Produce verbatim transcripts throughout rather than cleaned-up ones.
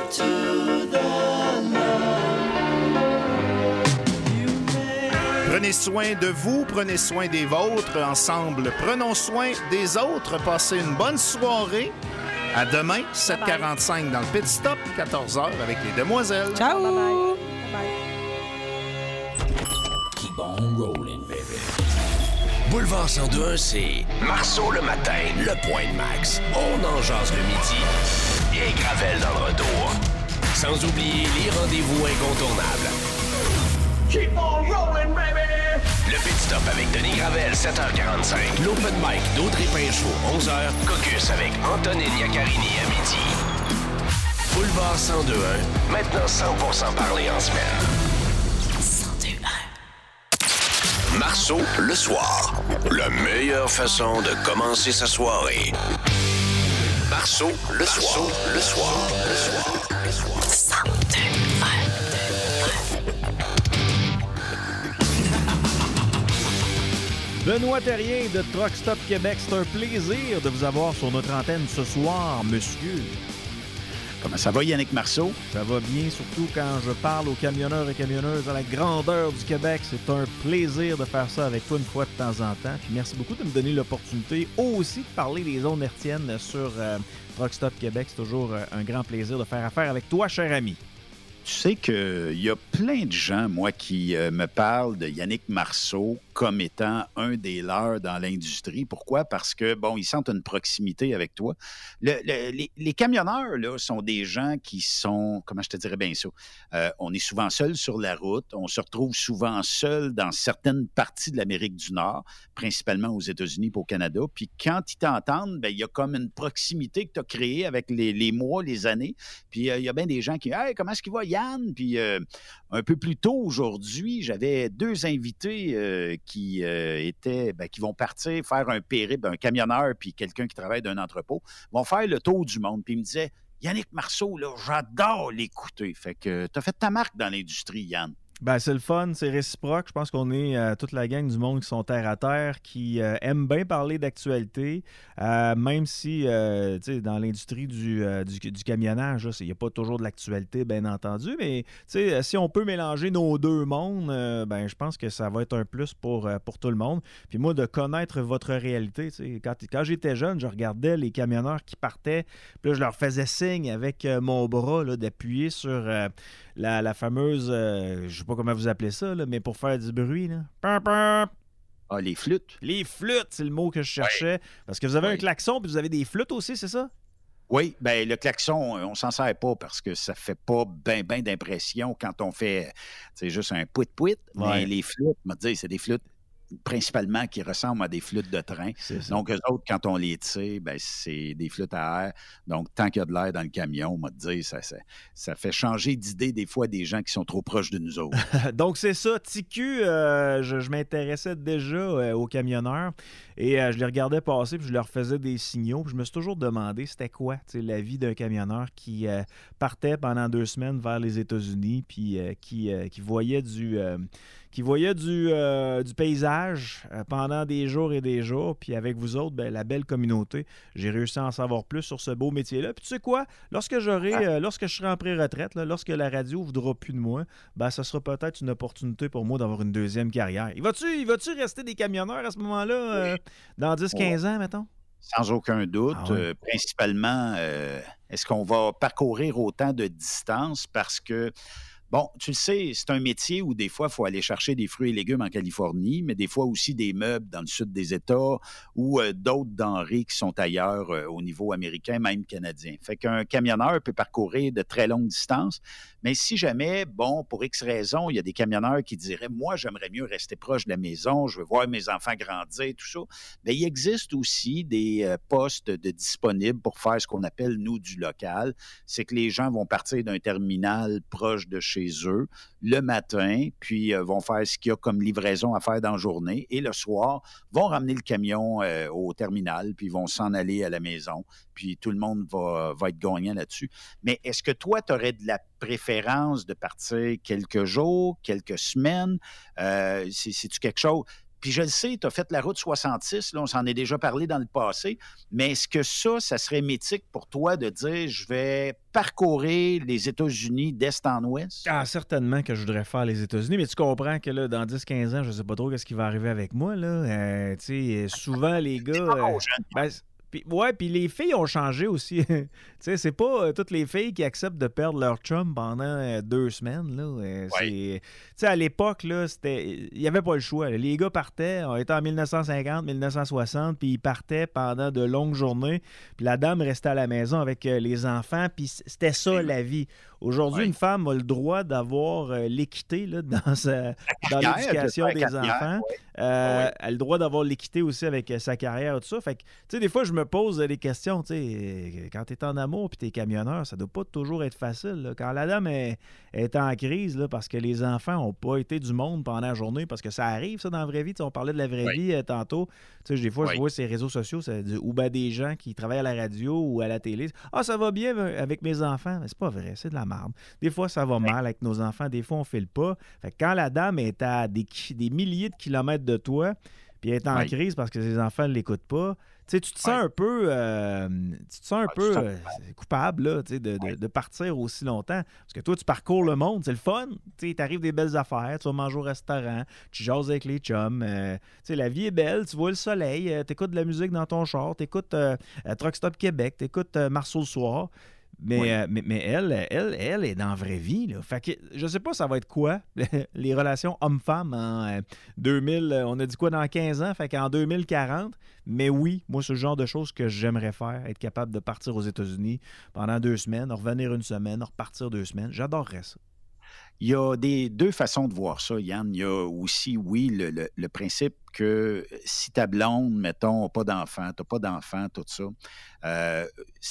Prenez soin de vous, prenez soin des vôtres. Ensemble, prenons soin des autres. Passez une bonne soirée. À demain, sept heures quarante-cinq dans le Pit Stop, quatorze heures avec les demoiselles. Ciao! Bye-bye. Bye-bye. Keep on rolling, baby. Boulevard cent deux un, c'est Marceau le matin, le point de Max. On en jase le midi. Et Gravel dans le retour. Sans oublier les rendez-vous incontournables. Keep on rolling, baby! Le Pit Stop avec Denis Gravel, sept heures quarante-cinq. L'Open Mic d'Audrey Pinchot, onze heures. Caucus avec Antonine Iaccarini à midi. Boulevard cent deux un, maintenant cent pour cent parlé en semaine. cent deux un. Marceau, le soir. La meilleure façon de commencer sa soirée. Marceau, le soir. Marceau, le soir. Le soir. Le soir. cent deux un. Benoît Terrien de Truck Stop Québec, c'est un plaisir de vous avoir sur notre antenne ce soir, monsieur. Comment ça va, Yannick Marceau? Ça va bien, surtout quand je parle aux camionneurs et camionneuses à la grandeur du Québec. C'est un plaisir de faire ça avec toi une fois de temps en temps. Puis merci beaucoup de me donner l'opportunité aussi de parler des zones hertziennes sur euh, Truck Stop Québec. C'est toujours euh, un grand plaisir de faire affaire avec toi, cher ami. Tu sais qu'il y a plein de gens, moi, qui euh, me parlent de Yannick Marceau comme étant un des leurs dans l'industrie. Pourquoi? Parce que, bon, ils sentent une proximité avec toi. Le, le, les, les camionneurs, là, sont des gens qui sont, comment je te dirais bien ça, euh, on est souvent seuls sur la route, on se retrouve souvent seuls dans certaines parties de l'Amérique du Nord, principalement aux États-Unis et au Canada. Puis quand ils t'entendent, ben il y a comme une proximité que tu as créée avec les, les mois, les années. Puis il euh, y a bien des gens qui, « Hey, comment est-ce qu'il va, Yann? » Puis euh, un peu plus tôt aujourd'hui, j'avais deux invités euh, qui euh, étaient, ben, qui vont partir faire un périple, un camionneur puis quelqu'un qui travaille d'un entrepôt, vont faire le tour du monde. Puis ils me disaient, Yannick Marceau, là, j'adore l'écouter. Fait que t'as fait ta marque dans l'industrie, Yann. Ben, c'est le fun, c'est réciproque. Je pense qu'on est euh, toute la gang du monde qui sont terre à terre, qui euh, aiment bien parler d'actualité, euh, même si, euh, tu sais, dans l'industrie du, euh, du, du camionnage, il n'y a pas toujours de l'actualité, bien entendu, mais, tu sais, si on peut mélanger nos deux mondes, euh, ben, je pense que ça va être un plus pour, euh, pour tout le monde. Puis moi, de connaître votre réalité, tu sais, quand, quand j'étais jeune, je regardais les camionneurs qui partaient, puis là, je leur faisais signe avec euh, mon bras, là, d'appuyer sur euh, la, la fameuse, euh, je sais pas comment vous appelez ça, là, mais pour faire du bruit, là. Pum, pum. Ah, les flûtes. Les flûtes, c'est le mot que je cherchais. Oui. Parce que vous avez oui. un klaxon, puis vous avez des flûtes aussi, c'est ça? Oui, bien, le klaxon, on s'en sert pas parce que ça fait pas bien ben d'impression quand on fait, c'est juste un pouit-pouit. Ouais. Mais les flûtes, je vais te dire, c'est des flûtes principalement qui ressemblent à des flûtes de train. Donc, eux autres, quand on les tire, ben, c'est des flûtes à air. Donc, tant qu'il y a de l'air dans le camion, on va te dire, ça, ça, ça fait changer d'idée des fois des gens qui sont trop proches de nous autres. Donc, c'est ça. T Q, euh, je, je m'intéressais déjà euh, aux camionneurs et euh, je les regardais passer puis je leur faisais des signaux. Puis je me suis toujours demandé c'était quoi la vie d'un camionneur qui euh, partait pendant deux semaines vers les États-Unis puis euh, qui, euh, qui voyait du... Euh, qui voyait du, euh, du paysage euh, pendant des jours et des jours. Puis avec vous autres, ben, la belle communauté, j'ai réussi à en savoir plus sur ce beau métier-là. Puis tu sais quoi? Lorsque j'aurai, euh, lorsque je serai en pré-retraite, là, lorsque la radio ne voudra plus de moi, ben, ça sera peut-être une opportunité pour moi d'avoir une deuxième carrière. Il va-tu, il va-tu rester des camionneurs à ce moment-là, euh, dans dix à quinze ans, mettons? Sans aucun doute. Ah ouais. euh, principalement, euh, est-ce qu'on va parcourir autant de distance? Parce que bon, tu le sais, c'est un métier où des fois, il faut aller chercher des fruits et légumes en Californie, mais des fois aussi des meubles dans le sud des États ou euh, d'autres denrées qui sont ailleurs euh, au niveau américain, même canadien. Fait qu'un camionneur peut parcourir de très longues distances, mais si jamais, bon, pour X raisons, il y a des camionneurs qui diraient « Moi, j'aimerais mieux rester proche de la maison, je veux voir mes enfants grandir, tout ça », bien, il existe aussi des euh, postes de disponibles pour faire ce qu'on appelle, nous, du local. C'est que les gens vont partir d'un terminal proche de chez chez eux le matin, puis euh, vont faire ce qu'il y a comme livraison à faire dans la journée, et le soir, vont ramener le camion euh, au terminal, puis vont s'en aller à la maison, puis tout le monde va, va être gagnant là-dessus. Mais est-ce que toi, tu aurais de la préférence de partir quelques jours, quelques semaines? Euh, c'est, c'est-tu quelque chose... puis je le sais, tu as fait la route soixante-six, là, on s'en est déjà parlé dans le passé, mais est-ce que ça, ça serait mythique pour toi de dire, je vais parcourir les États-Unis d'est en ouest? Ah, certainement que je voudrais faire les États-Unis, mais tu comprends que là, dans dix quinze ans, je ne sais pas trop ce qui va arriver avec moi. Là. Euh, tu sais, souvent, les gars... Euh, ben, Puis, ouais, puis les filles ont changé aussi. Tu sais, c'est pas euh, toutes les filles qui acceptent de perdre leur chum pendant euh, deux semaines. Là. Euh, ouais. Tu sais, à l'époque, là, c'était, il n'y avait pas le choix. Là. Les gars partaient, on était en dix-neuf cent cinquante, dix-neuf cent soixante, puis ils partaient pendant de longues journées. Puis la dame restait à la maison avec euh, les enfants, puis c'était ça la vie. Aujourd'hui, ouais. une femme a le droit d'avoir euh, l'équité là, dans, sa, dans carrière, l'éducation des carrière, enfants. Ouais. Euh, ouais. Elle a le droit d'avoir l'équité aussi avec euh, sa carrière et tout ça. Fait que, tu sais, des fois, je me pose des questions. Tu sais, quand tu es en amour et tu es camionneur, ça doit pas toujours être facile. Là. Quand la dame est, est en crise là, parce que les enfants n'ont pas été du monde pendant la journée, parce que ça arrive, ça, dans la vraie vie. Tu sais, on parlait de la vraie ouais. vie euh, tantôt. Tu sais, des fois, ouais. je vois ces réseaux sociaux ça, ou ben, des gens qui travaillent à la radio ou à la télé. Ah, ça va bien avec mes enfants. Mais c'est pas vrai, c'est de la merde. Des fois, ça va mal avec nos enfants. Des fois, on ne file pas. Fait que quand la dame est à des, des milliers de kilomètres de toi, puis elle est en oui. crise parce que ses enfants ne l'écoutent pas, tu sais, tu te sens oui. un peu, euh, tu te sens un ah, peu euh, coupable là, de, de, oui. de partir aussi longtemps. Parce que toi, tu parcours le monde, c'est le fun. Tu arrives des belles affaires, tu vas manger au restaurant, tu jases avec les chums. Euh, la vie est belle, tu vois le soleil, euh, tu écoutes de la musique dans ton char, tu écoutes euh, Truck Stop Québec, tu écoutes euh, Marceau le soir. Mais, oui. euh, mais, mais elle, elle, elle est dans la vraie vie. Là. Fait que je sais pas ça va être quoi, les relations hommes-femmes en euh, deux mille, on a dit quoi dans quinze ans, fait qu'en deux mille quarante. Mais oui, moi, c'est le genre de choses que j'aimerais faire, être capable de partir aux États-Unis pendant deux semaines, revenir une semaine, repartir deux semaines. J'adorerais ça. Il y a des deux façons de voir ça, Yann. Il y a aussi, oui, le, le, le principe que si ta blonde, mettons, n'a pas d'enfant, tu n'as pas d'enfant, tout ça, euh,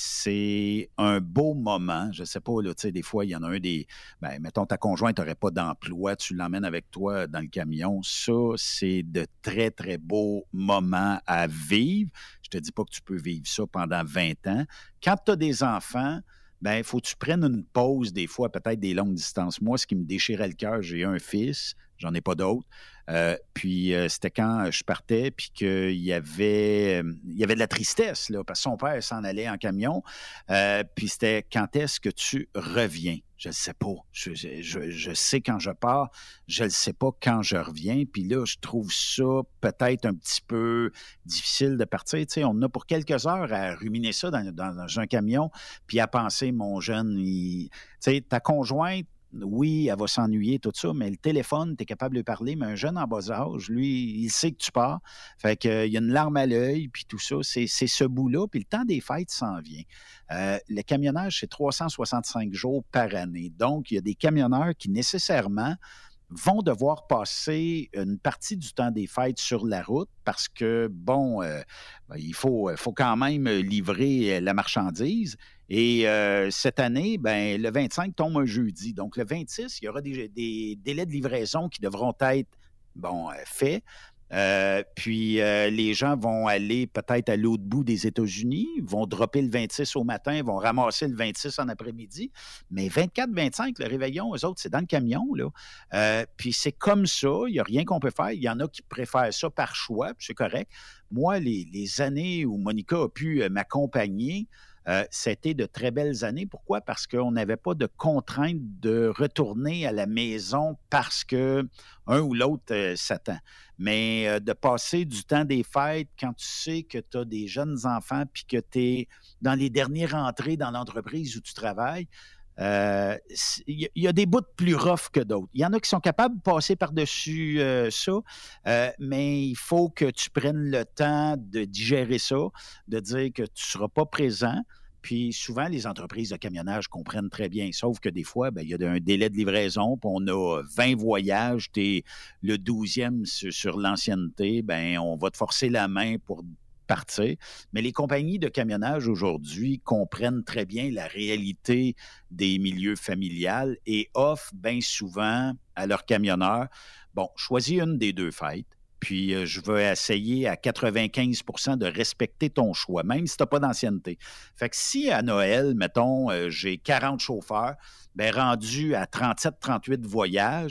c'est un beau moment. Je ne sais pas, là, tu sais, des fois, il y en a un des... Ben, mettons, ta conjointe n'aurait pas d'emploi, tu l'emmènes avec toi dans le camion. Ça, c'est de très, très beaux moments à vivre. Je te dis pas que tu peux vivre ça pendant vingt ans. Quand tu as des enfants... ben il faut que tu prennes une pause des fois, peut-être des longues distances. Moi, ce qui me déchirait le cœur, j'ai un fils, j'en ai pas d'autres. Euh, puis euh, c'était quand je partais, puis qu'il y avait, euh, il y avait de la tristesse, là, parce que son père s'en allait en camion. Euh, puis c'était quand est-ce que tu reviens? Je ne sais pas. Je, je, je sais quand je pars, je ne sais pas quand je reviens. Puis là, je trouve ça peut-être un petit peu difficile de partir. Tu sais, on a pour quelques heures à ruminer ça dans, dans, dans un camion, puis à penser, mon jeune, il... tu sais, ta conjointe, oui, elle va s'ennuyer, tout ça, mais le téléphone, tu es capable de parler, mais un jeune en bas âge, lui, il sait que tu pars. Fait qu'il y a une larme à l'œil, puis tout ça, c'est, c'est ce bout-là, puis le temps des fêtes s'en vient. Euh, le camionnage, c'est trois cent soixante-cinq jours par année. Donc, il y a des camionneurs qui, nécessairement, vont devoir passer une partie du temps des fêtes sur la route parce que, bon, euh, il faut, faut quand même livrer la marchandise. Et euh, cette année, ben, le vingt-cinq tombe un jeudi. Donc, le vingt-six, il y aura des, des délais de livraison qui devront être, bon, faits. Euh, puis euh, les gens vont aller peut-être à l'autre bout des États-Unis, vont dropper le vingt-six au matin, vont ramasser le vingt-six en après-midi. Mais vingt-quatre vingt-cinq, le réveillon, eux autres, c'est dans le camion, là. Euh, puis c'est comme ça, il n'y a rien qu'on peut faire. Il y en a qui préfèrent ça par choix, puis c'est correct. Moi, les, les années où Monica a pu euh, m'accompagner, Euh, c'était de très belles années. Pourquoi? Parce qu'on n'avait pas de contrainte de retourner à la maison parce que un ou l'autre euh, s'attend. Mais euh, de passer du temps des fêtes quand tu sais que tu as des jeunes enfants puis que tu es dans les dernières rentrées dans l'entreprise où tu travailles, il euh, y, y a des bouts plus rough que d'autres. Il y en a qui sont capables de passer par-dessus euh, ça, euh, mais il faut que tu prennes le temps de digérer ça, de dire que tu ne seras pas présent. Puis souvent, les entreprises de camionnage comprennent très bien, sauf que des fois, ben, il y a un délai de livraison, puis on a vingt voyages, tu es le douzième sur, sur l'ancienneté, ben, on va te forcer la main pour partir. Mais les compagnies de camionnage aujourd'hui comprennent très bien la réalité des milieux familiales et offrent bien souvent à leurs camionneurs, bon, choisis une des deux fêtes, puis euh, je vais essayer à quatre-vingt-quinze pour cent de respecter ton choix, même si tu n'as pas d'ancienneté. Fait que si à Noël, mettons, euh, j'ai quarante chauffeurs, bien rendu à trente-sept trente-huit voyages,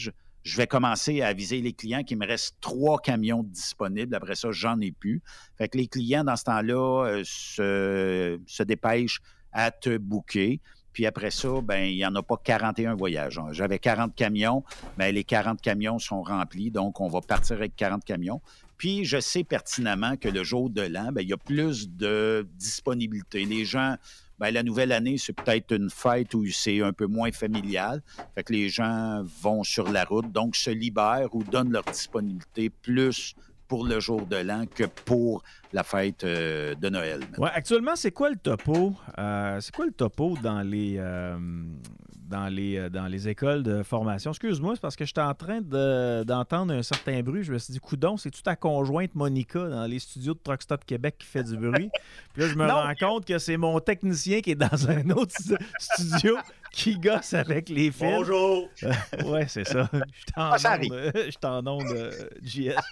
je vais commencer à aviser les clients qu'il me reste trois camions disponibles. Après ça, j'en ai plus. Fait que les clients, dans ce temps-là, euh, se, se dépêchent à te booker. Puis après ça, ben il n'y en a pas quarante et un voyages. J'avais quarante camions, mais les quarante camions sont remplis, donc on va partir avec quarante camions. Puis je sais pertinemment que le jour de l'an, ben il y a plus de disponibilité. Les gens... Bien, la nouvelle année, c'est peut-être une fête où c'est un peu moins familial. Fait que les gens vont sur la route, donc se libèrent ou donnent leur disponibilité plus pour le jour de l'an que pour la fête euh, de Noël. Ouais, actuellement, c'est quoi le topo? Euh, c'est quoi le topo dans les, euh, dans, les, euh, dans les écoles de formation? Excuse-moi, c'est parce que j'étais en train de, d'entendre un certain bruit. Je me suis dit, coudonc, c'est-tu ta conjointe Monica dans les studios de Truck Stop Québec qui fait du bruit? Puis là, je me non. rends compte que c'est mon technicien qui est dans un autre studio qui gosse avec les fils. Bonjour! Euh, ouais, c'est ça. Je t'en ah, onde, euh, je t'en onde, euh, J S.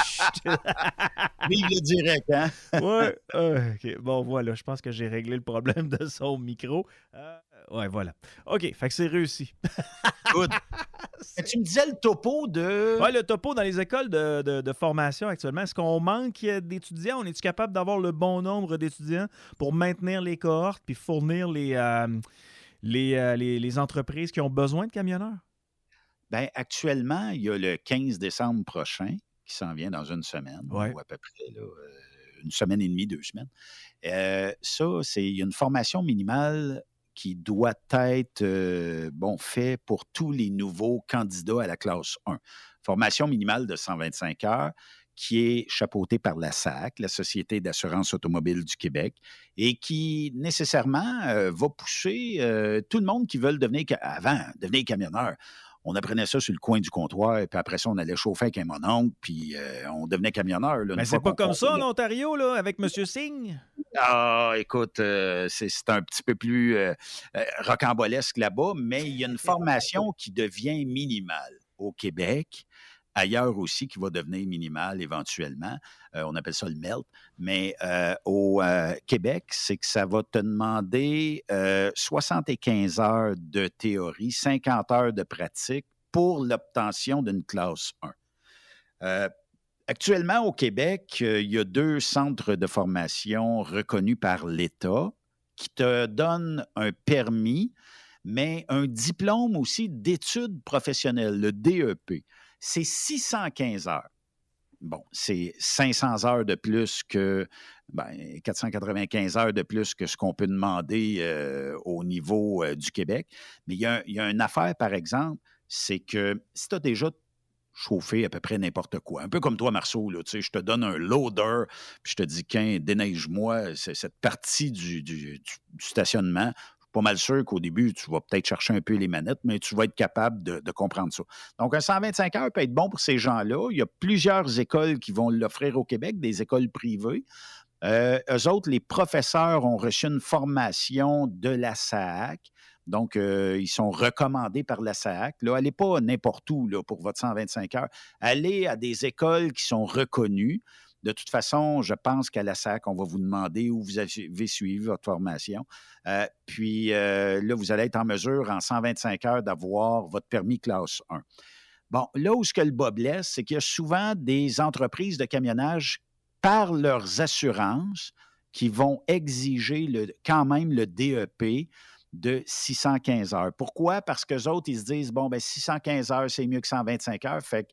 Vive le direct, hein? Ouais. Euh, OK. Bon, voilà. Je pense que j'ai réglé le problème de son micro. Euh, ouais, voilà. OK. Fait que c'est réussi. Good. c'est... Tu me disais le topo de... Ouais, le topo dans les écoles de, de, de formation actuellement. Est-ce qu'on manque d'étudiants? On est-tu capable d'avoir le bon nombre d'étudiants pour maintenir les cohortes puis fournir les... Euh, Les, euh, les, les entreprises qui ont besoin de camionneurs? Bien, actuellement, il y a le quinze décembre prochain qui s'en vient dans une semaine, ouais. ou à peu près là, une semaine et demie, deux semaines. Euh, ça, c'est il y a une formation minimale qui doit être euh, bon, fait pour tous les nouveaux candidats à la classe un. Formation minimale de cent vingt-cinq heures qui est chapeautée par la S A C, la Société d'assurance automobile du Québec, et qui nécessairement euh, va pousser euh, tout le monde qui veut devenir, avant, devenir camionneur. On apprenait ça sur le coin du comptoir, et puis après ça, on allait chauffer avec un mon oncle, puis euh, on devenait camionneur. Là, mais c'est pas comme ça en Ontario, là, avec M. Singh? Ah, écoute, euh, c'est, c'est un petit peu plus euh, euh, rocambolesque là-bas, mais il y a une formation qui devient minimale au Québec, ailleurs aussi, qui va devenir minimale éventuellement. Euh, on appelle ça le MELT. Mais euh, au euh, Québec, c'est que ça va te demander euh, soixante-quinze heures de théorie, cinquante heures de pratique pour l'obtention d'une classe un. Euh, actuellement, au Québec, euh, il y a deux centres de formation reconnus par l'État qui te donnent un permis, mais un diplôme aussi d'études professionnelles, le D E P. C'est six cent quinze heures. Bon, c'est cinq cents heures de plus que, ben, quatre cent quatre-vingt-quinze heures de plus que ce qu'on peut demander euh, au niveau euh, du Québec. Mais il y, a, il y a une affaire, par exemple, c'est que si tu as déjà chauffé à peu près n'importe quoi, un peu comme toi, Marceau, là, tu sais, je te donne un loader, puis je te dis, qu'un déneige-moi c'est cette partie du, du, du, du stationnement. Pas mal sûr qu'au début, tu vas peut-être chercher un peu les manettes, mais tu vas être capable de, de comprendre ça. Donc, un cent vingt-cinq heures peut être bon pour ces gens-là. Il y a plusieurs écoles qui vont l'offrir au Québec, des écoles privées. Euh, eux autres, les professeurs ont reçu une formation de la S A C. Donc, euh, ils sont recommandés par la S A C. Là, allez pas n'importe où là, pour votre cent vingt-cinq heures. Allez à des écoles qui sont reconnues. De toute façon, je pense qu'à la S A C, on va vous demander où vous avez suivi votre formation. Euh, puis euh, là, vous allez être en mesure, en cent vingt-cinq heures, d'avoir votre permis classe un. Bon, là où ce que le bas blesse, c'est qu'il y a souvent des entreprises de camionnage, par leurs assurances, qui vont exiger le, quand même le D E P de six cent quinze heures. Pourquoi? Parce qu'eux autres, ils se disent, bon, ben six cent quinze heures, c'est mieux que cent vingt-cinq heures, fait que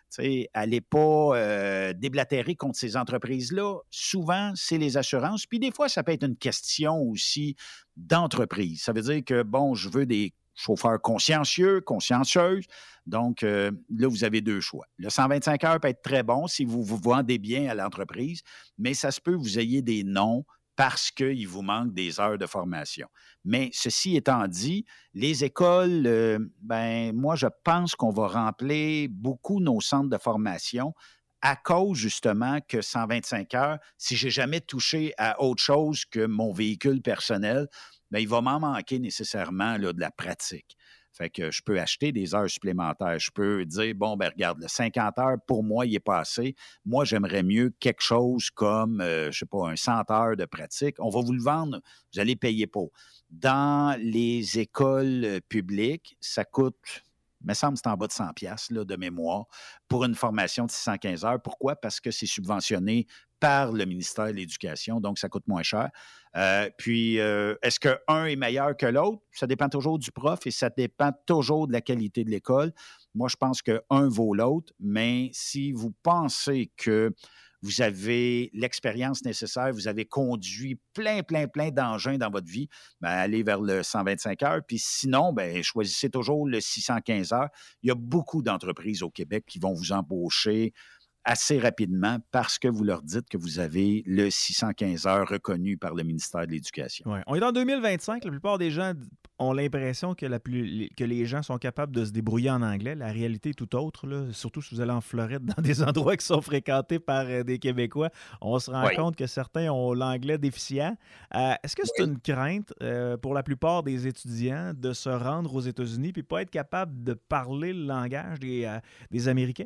allez pas euh, déblatérer contre ces entreprises-là. Souvent, c'est les assurances. Puis des fois, ça peut être une question aussi d'entreprise. Ça veut dire que, bon, je veux des chauffeurs consciencieux, consciencieuses. Donc, euh, là, vous avez deux choix. Le cent vingt-cinq heures peut être très bon si vous vous vendez bien à l'entreprise, mais ça se peut que vous ayez des noms parce qu'il vous manque des heures de formation. Mais ceci étant dit, les écoles, euh, ben moi, je pense qu'on va remplir beaucoup nos centres de formation à cause, justement, que cent vingt-cinq heures, si je n'ai jamais touché à autre chose que mon véhicule personnel, bien, il va m'en manquer nécessairement là, de la pratique. Fait que je peux acheter des heures supplémentaires. Je peux dire, bon, ben regarde, le cinquante heures, pour moi, il n'est pas assez. Moi, j'aimerais mieux quelque chose comme, euh, je ne sais pas, un cent heures de pratique. On va vous le vendre, vous allez payer pour. Dans les écoles publiques, ça coûte il me semble que c'est en bas de cent dollars là, de mémoire, pour une formation de six cent quinze heures. Pourquoi? Parce que c'est subventionné par le ministère de l'Éducation, donc ça coûte moins cher. Euh, puis, euh, est-ce qu'un est meilleur que l'autre? Ça dépend toujours du prof et ça dépend toujours de la qualité de l'école. Moi, je pense qu'un vaut l'autre, mais si vous pensez que vous avez l'expérience nécessaire, vous avez conduit plein, plein, plein d'engins dans votre vie, bien, allez vers le cent vingt-cinq heures. Puis sinon, bien, choisissez toujours le six cent quinze heures. Il y a beaucoup d'entreprises au Québec qui vont vous embaucher assez rapidement parce que vous leur dites que vous avez le six cent quinze heures reconnu par le ministère de l'Éducation. Ouais. On est en deux mille vingt-cinq. La plupart des gens ont l'impression que, la plus, que les gens sont capables de se débrouiller en anglais. La réalité est tout autre, là. Surtout si vous allez en Floride, dans des endroits qui sont fréquentés par euh, des Québécois. On se rend oui. compte que certains ont l'anglais déficient. Euh, est-ce que c'est oui. une crainte euh, pour la plupart des étudiants de se rendre aux États-Unis et pas être capable de parler le langage des, euh, des Américains?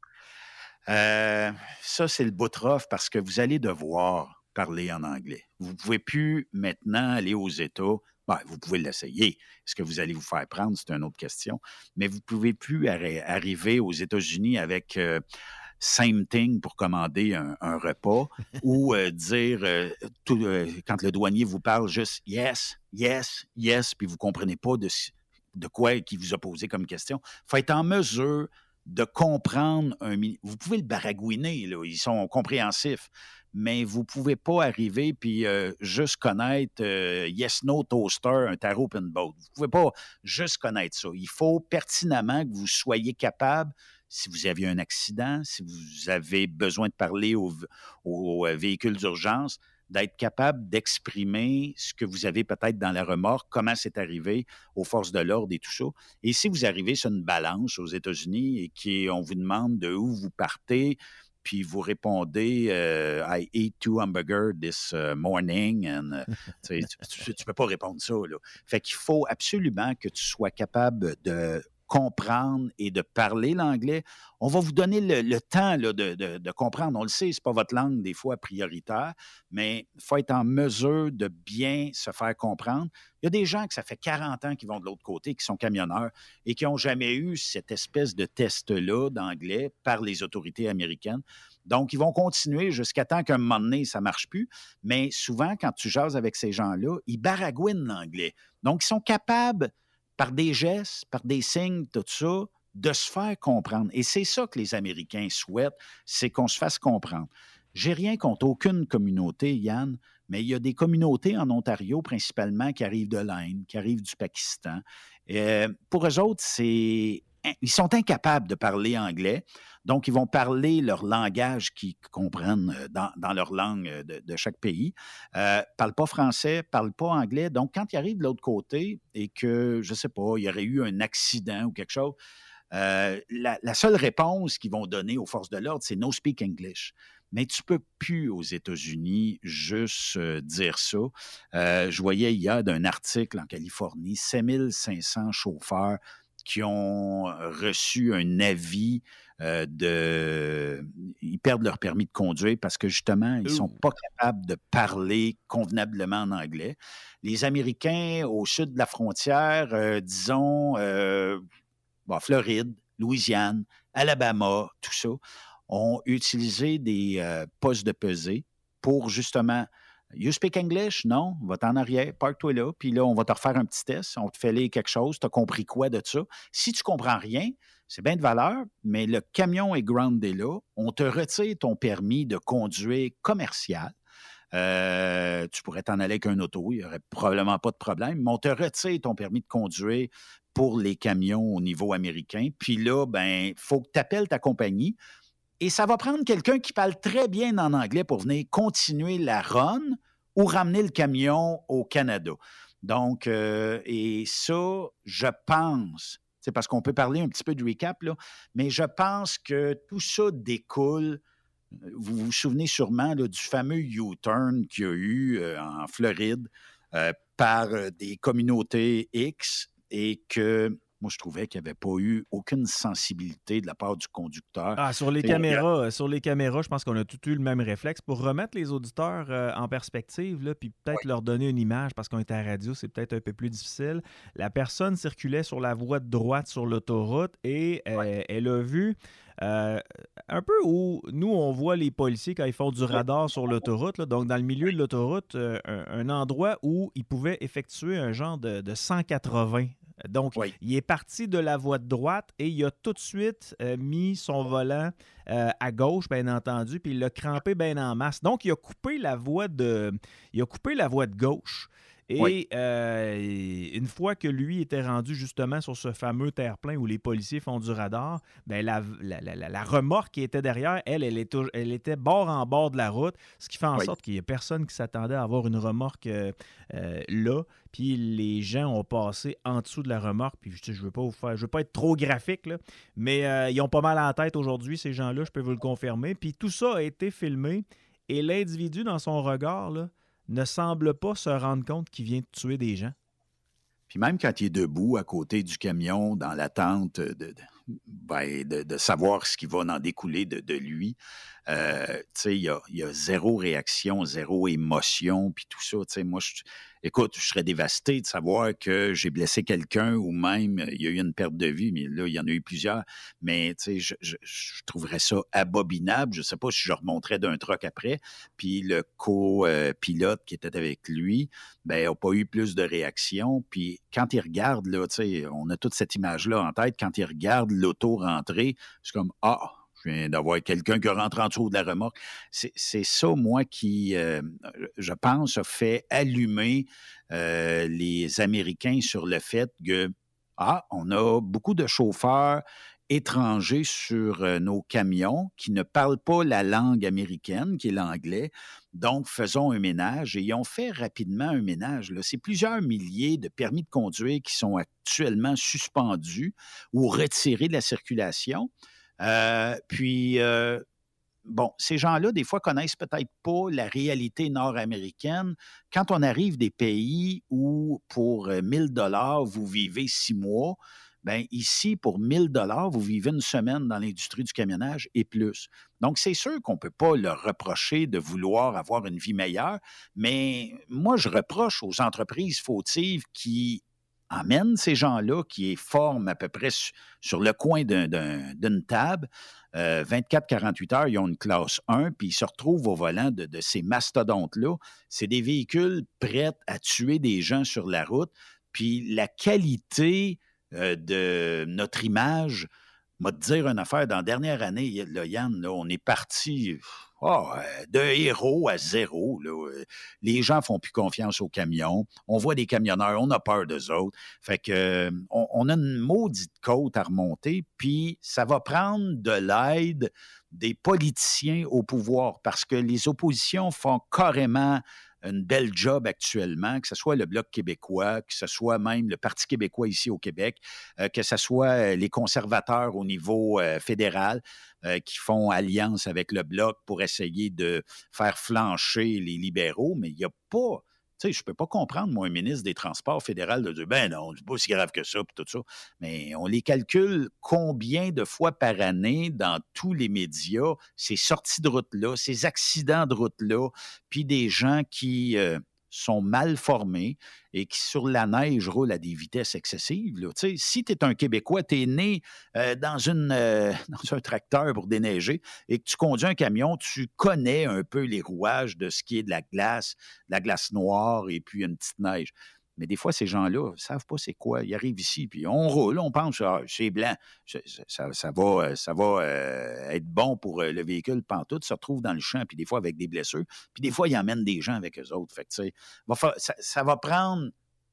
Euh, ça, c'est le bout rough parce que vous allez devoir parler en anglais. Vous ne pouvez plus maintenant aller aux États. Ben, vous pouvez l'essayer. Est-ce que vous allez vous faire prendre? C'est une autre question. Mais vous ne pouvez plus arri- arriver aux États-Unis avec euh, same thing pour commander un, un repas ou euh, dire, euh, tout, euh, quand le douanier vous parle, juste yes, yes, yes, puis vous ne comprenez pas de, de quoi il vous a posé comme question. Il faut être en mesure de comprendre un... Vous pouvez le baragouiner, là, ils sont compréhensifs, mais vous ne pouvez pas arriver puis euh, juste connaître euh, Yes, No, Toaster, un tarot open boat. Vous ne pouvez pas juste connaître ça. Il faut pertinemment que vous soyez capable, si vous aviez un accident, si vous avez besoin de parler au, au, au véhicule d'urgence, d'être capable d'exprimer ce que vous avez peut-être dans la remorque, comment c'est arrivé aux forces de l'ordre et tout ça. Et si vous arrivez sur une balance aux États-Unis et qu'on vous demande de où vous partez, puis vous répondez euh, « I ate two hamburgers this uh, morning », and, uh, tu ne peux pas répondre ça. Là. Fait qu'il faut absolument que tu sois capable de comprendre et de parler l'anglais. On va vous donner le, le temps là, de, de, de comprendre. On le sait, ce n'est pas votre langue des fois prioritaire, mais il faut être en mesure de bien se faire comprendre. Il y a des gens que ça fait quarante ans qui vont de l'autre côté, qui sont camionneurs et qui n'ont jamais eu cette espèce de test-là d'anglais par les autorités américaines. Donc, ils vont continuer jusqu'à temps qu'un moment donné, ça ne marche plus. Mais souvent, quand tu jases avec ces gens-là, ils baragouinent l'anglais. Donc, ils sont capables par des gestes, par des signes, tout ça, de se faire comprendre. Et c'est ça que les Américains souhaitent, c'est qu'on se fasse comprendre. J'ai rien contre aucune communauté, Yann, mais il y a des communautés en Ontario, principalement, qui arrivent de l'Inde, qui arrivent du Pakistan. Euh, pour eux autres, c'est... Ils sont incapables de parler anglais, donc ils vont parler leur langage qu'ils comprennent dans, dans leur langue de, de chaque pays. Euh, ne parlent pas français, ne parlent pas anglais. Donc, quand ils arrivent de l'autre côté et que, je ne sais pas, il y aurait eu un accident ou quelque chose, euh, la, la seule réponse qu'ils vont donner aux forces de l'ordre, c'est « no speak English ». Mais tu ne peux plus aux États-Unis juste euh, dire ça. Euh, je voyais hier d'un article en Californie, sept mille cinq cents chauffeurs qui ont reçu un avis euh, de... Ils perdent leur permis de conduire parce que, justement, ils ne sont pas capables de parler convenablement en anglais. Les Américains, au sud de la frontière, euh, disons, euh, bon, Floride, Louisiane, Alabama, tout ça, ont utilisé des euh, postes de pesée pour, justement... You speak English? Non, va-t'en en arrière, parque-toi là, puis là, on va te refaire un petit test, on te fait lire quelque chose, tu as compris quoi de ça? Si tu comprends rien, c'est bien de valeur, mais le camion est groundé là, on te retire ton permis de conduire commercial. Euh, tu pourrais t'en aller avec un auto, il n'y aurait probablement pas de problème, mais on te retire ton permis de conduire pour les camions au niveau américain, puis là, ben, il faut que tu appelles ta compagnie. Et ça va prendre quelqu'un qui parle très bien en anglais pour venir continuer la run ou ramener le camion au Canada. Donc, euh, et ça, je pense, c'est parce qu'on peut parler un petit peu de recap, là, mais je pense que tout ça découle, vous vous souvenez sûrement là, du fameux U-turn qu'il y a eu euh, en Floride euh, par euh, des communautés X et que moi, je trouvais qu'il n'y avait pas eu aucune sensibilité de la part du conducteur. Ah, sur les Et, caméras, sur les caméras, je pense qu'on a tout eu le même réflexe. Pour remettre les auditeurs euh, en perspective, là, puis peut-être oui. leur donner une image, parce qu'on était à la radio, c'est peut-être un peu plus difficile. La personne circulait sur la voie de droite sur l'autoroute et euh, Oui. elle a vu euh, un peu où nous, on voit les policiers quand ils font du radar sur l'autoroute, là, donc dans le milieu de l'autoroute, euh, un, un endroit où ils pouvaient effectuer un genre de, de cent quatre-vingts. Donc, Oui. il est parti de la voie de droite et il a tout de suite euh, mis son volant euh, à gauche, bien entendu, puis il l'a crampé bien en masse. Donc, il a coupé la voie de, il a coupé la voie de gauche. Et Oui. euh, une fois que lui était rendu justement sur ce fameux terre-plein où les policiers font du radar, ben la, la, la, la remorque qui était derrière, elle, elle était, elle était bord en bord de la route, ce qui fait en Oui. sorte qu'il n'y a personne qui s'attendait à avoir une remorque euh, euh, là. Puis les gens ont passé en dessous de la remorque. Puis je ne veux pas vous faire, je veux pas être trop graphique, là, mais euh, ils ont pas mal en tête aujourd'hui, ces gens-là, je peux vous le confirmer. Puis tout ça a été filmé et l'individu, dans son regard, là, ne semble pas se rendre compte qu'il vient de tuer des gens. Puis même quand il est debout à côté du camion, dans l'attente de, de, ben, de, de savoir ce qui va en découler de, de lui, euh, tu sais, il y a, il y a zéro réaction, zéro émotion, puis tout ça. Tu sais, moi, je, écoute, je serais dévasté de savoir que j'ai blessé quelqu'un ou même il y a eu une perte de vie, mais là, il y en a eu plusieurs. Mais tu sais, je, je, je trouverais ça abominable. Je ne sais pas si je remonterais d'un truck après. Puis le co-pilote qui était avec lui, ben, n'a pas eu plus de réaction. Puis quand il regarde, là, tu sais, on a toute cette image-là en tête, quand il regarde l'auto rentrer, c'est comme « Ah! » Je viens d'avoir quelqu'un qui rentre en dessous de la remorque. C'est, c'est ça, moi, qui, euh, je pense, a fait allumer euh, les Américains sur le fait que, ah, on a beaucoup de chauffeurs étrangers sur euh, nos camions qui ne parlent pas la langue américaine, qui est l'anglais. Donc, faisons un ménage. Et ils ont fait rapidement un ménage. Là. C'est plusieurs milliers de permis de conduire qui sont actuellement suspendus ou retirés de la circulation. Euh, puis, euh, bon, ces gens-là, des fois, connaissent peut-être pas la réalité nord-américaine. Quand on arrive des pays où, pour mille dollars, vous vivez six mois, bien, ici, pour mille dollars, vous vivez une semaine dans l'industrie du camionnage et plus. Donc, c'est sûr qu'on ne peut pas leur reprocher de vouloir avoir une vie meilleure, mais moi, je reproche aux entreprises fautives qui emmènent ces gens-là, qui les forment à peu près su- sur le coin d'un, d'un, d'une table. Euh, vingt-quatre à quarante-huit heures, ils ont une classe un, puis ils se retrouvent au volant de, de ces mastodontes-là. C'est des véhicules prêts à tuer des gens sur la route. Puis la qualité euh, de notre image, m'a te dire une affaire, dans la dernière année, là, Yann, là, on est parti oh, de héros à zéro. Là. Les gens font plus confiance aux camions. On voit des camionneurs, on a peur d'eux autres. Fait que on, on a une maudite côte à remonter, puis ça va prendre de l'aide des politiciens au pouvoir parce que les oppositions font carrément une belle job actuellement, que ce soit le Bloc québécois, que ce soit même le Parti québécois ici au Québec, euh, que ce soit les conservateurs au niveau euh, fédéral euh, qui font alliance avec le Bloc pour essayer de faire flancher les libéraux, mais il n'y a pas... Tu sais, je ne peux pas comprendre, moi, un ministre des Transports fédéral de dire « Ben non, c'est pas si grave que ça, puis tout ça. » Mais on les calcule combien de fois par année dans tous les médias, ces sorties de route-là, ces accidents de route-là, puis des gens qui euh, sont mal formés et qui, sur la neige, roulent à des vitesses excessives. Là. Tu sais, si tu es un Québécois, tu es né euh, dans, une, euh, dans un tracteur pour déneiger et que tu conduis un camion, tu connais un peu les rouages de ce qui est de la glace, de la glace noire et puis une petite neige. Mais des fois, ces gens-là ne savent pas c'est quoi. Ils arrivent ici, puis on roule, on pense que ah, c'est blanc. Ça, ça, ça va, ça va euh, être bon pour le véhicule pantoute, se retrouve dans le champ, puis des fois avec des blessures. Puis des fois, ils emmènent des gens avec eux autres. Fait que, tu sais, va faire, ça, ça va prendre,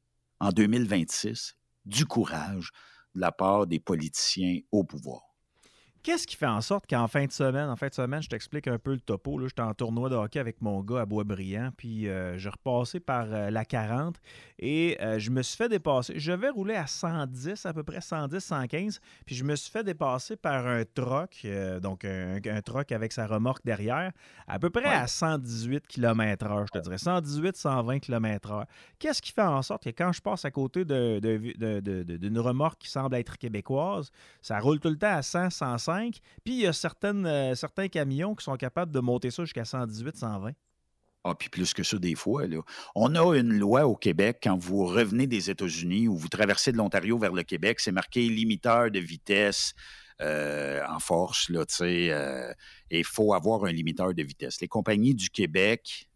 en deux mille vingt-six, du courage de la part des politiciens au pouvoir. qu'est-ce qui fait en sorte qu'en fin de semaine, en fin de semaine, je t'explique un peu le topo. Là, j'étais en tournoi de hockey avec mon gars à Boisbriand, puis euh, j'ai repassé par euh, la quarante et euh, je me suis fait dépasser. Je vais rouler à cent dix, à peu près cent dix, cent quinze, puis je me suis fait dépasser par un truck, euh, donc un, un truck avec sa remorque derrière, à peu près ouais. à cent dix-huit kilomètres heure, je te dirais. cent dix-huit, cent vingt kilomètres heure. Qu'est-ce qui fait en sorte que quand je passe à côté de, de, de, de, de, d'une remorque qui semble être québécoise, ça roule tout le temps à cent, cent cinq, puis il y a certaines, euh, certains camions qui sont capables de monter ça jusqu'à cent dix-huit, cent vingt. Ah, puis plus que ça, des fois. Là. On a une loi au Québec, quand vous revenez des États-Unis ou vous traversez de l'Ontario vers le Québec, c'est marqué limiteur de vitesse euh, en force, là, tu sais, euh, et il faut avoir un limiteur de vitesse. Les compagnies du Québec,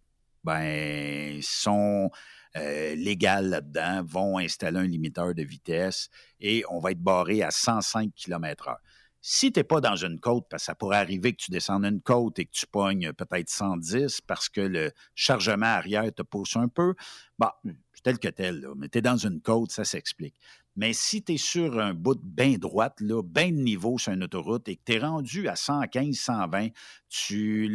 ben, sont euh, légales là-dedans, vont installer un limiteur de vitesse et on va être barré à cent cinq kilomètres heure. Si tu n'es pas dans une côte, parce que ça pourrait arriver que tu descendes une côte et que tu pognes peut-être cent dix parce que le chargement arrière te pousse un peu, bon, tel que tel, là, mais tu es dans une côte, ça s'explique. Mais si tu es sur un bout bien droite, là, bien de niveau sur une autoroute et que tu es rendu à cent quinze, cent vingt, tu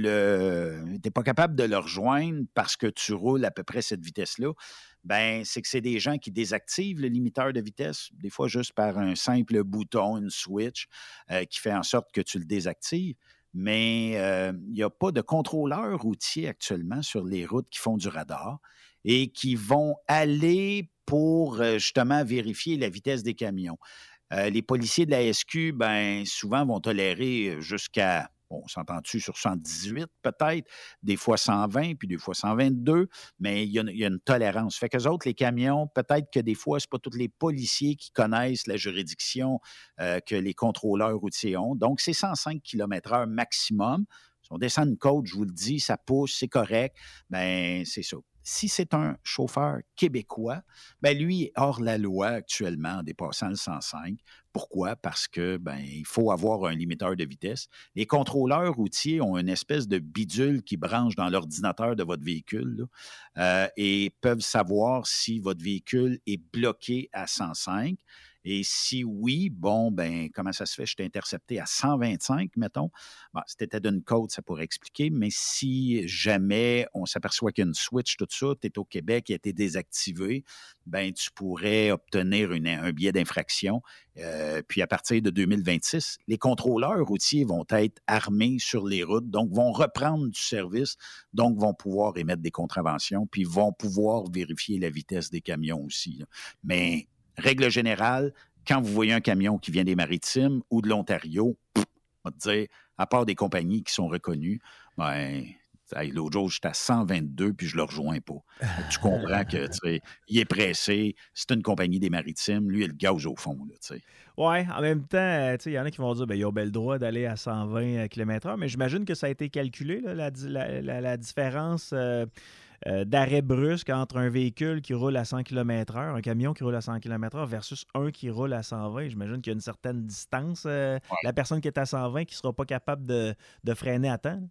n'es pas capable de le rejoindre parce que tu roules à peu près cette vitesse-là, ben c'est que c'est des gens qui désactivent le limiteur de vitesse, des fois juste par un simple bouton, une switch, euh, qui fait en sorte que tu le désactives. Mais il euh, n'y a pas de contrôleurs routiers actuellement sur les routes qui font du radar et qui vont aller pour euh, justement vérifier la vitesse des camions. Euh, les policiers de la S Q, ben souvent vont tolérer jusqu'à, bon, on s'entend-tu sur cent dix-huit peut-être, des fois cent vingt, puis des fois cent vingt-deux, mais il y, y a une tolérance. Fait qu'eux autres, les camions, peut-être que des fois, c'est pas tous les policiers qui connaissent la juridiction euh, que les contrôleurs routiers ont. Donc, c'est cent cinq kilomètres heure maximum. Si on descend une côte, je vous le dis, ça pousse, c'est correct, ben c'est ça. Si c'est un chauffeur québécois, ben lui est hors la loi actuellement en dépassant le cent cinq. Pourquoi? Parce que ben il faut avoir un limiteur de vitesse. Les contrôleurs routiers ont une espèce de bidule qui branche dans l'ordinateur de votre véhicule là, euh, et peuvent savoir si votre véhicule est bloqué à cent cinq. Et si oui, bon, ben comment ça se fait? Je t'ai intercepté à cent vingt-cinq, mettons. Bon, si tu étais d'une côte, ça pourrait expliquer, mais si jamais on s'aperçoit qu'il y a une switch, tout ça, tu es au Québec et a été désactivé, ben tu pourrais obtenir une, un billet d'infraction. Euh, puis à partir de deux mille vingt-six, les contrôleurs routiers vont être armés sur les routes, donc vont reprendre du service, donc vont pouvoir émettre des contraventions, puis vont pouvoir vérifier la vitesse des camions aussi. Là. Mais règle générale, quand vous voyez un camion qui vient des Maritimes ou de l'Ontario, pff, on va te dire, à part des compagnies qui sont reconnues, ben, l'autre jour, j'étais à cent vingt-deux puis je ne le rejoins pas. Tu comprends que, tu sais, il est pressé, c'est une compagnie des Maritimes, lui, il a le gaz au fond, là, tu sais. Oui, en même temps, il y en a qui vont dire, ben, ils ont bien le droit d'aller à cent vingt kilomètres heure, mais j'imagine que ça a été calculé, là, la, la, la, la différence euh, euh, d'arrêt brusque entre un véhicule qui roule à cent kilomètres heure, un camion qui roule à cent kilomètres heure versus un qui roule à cent vingt. J'imagine qu'il y a une certaine distance. Euh, ouais. La personne qui est à cent vingt qui ne sera pas capable de, de freiner à temps.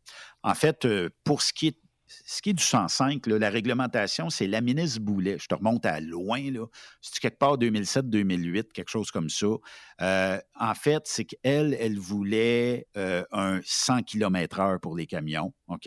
En fait, euh, pour ce qui est Ce qui est du cent cinq, là, la réglementation, c'est la ministre Boulet. Je te remonte à loin, là. C'est quelque part deux mille sept deux mille huit, quelque chose comme ça. Euh, en fait, c'est qu'elle, elle voulait euh, un cent kilomètres heure pour les camions, OK?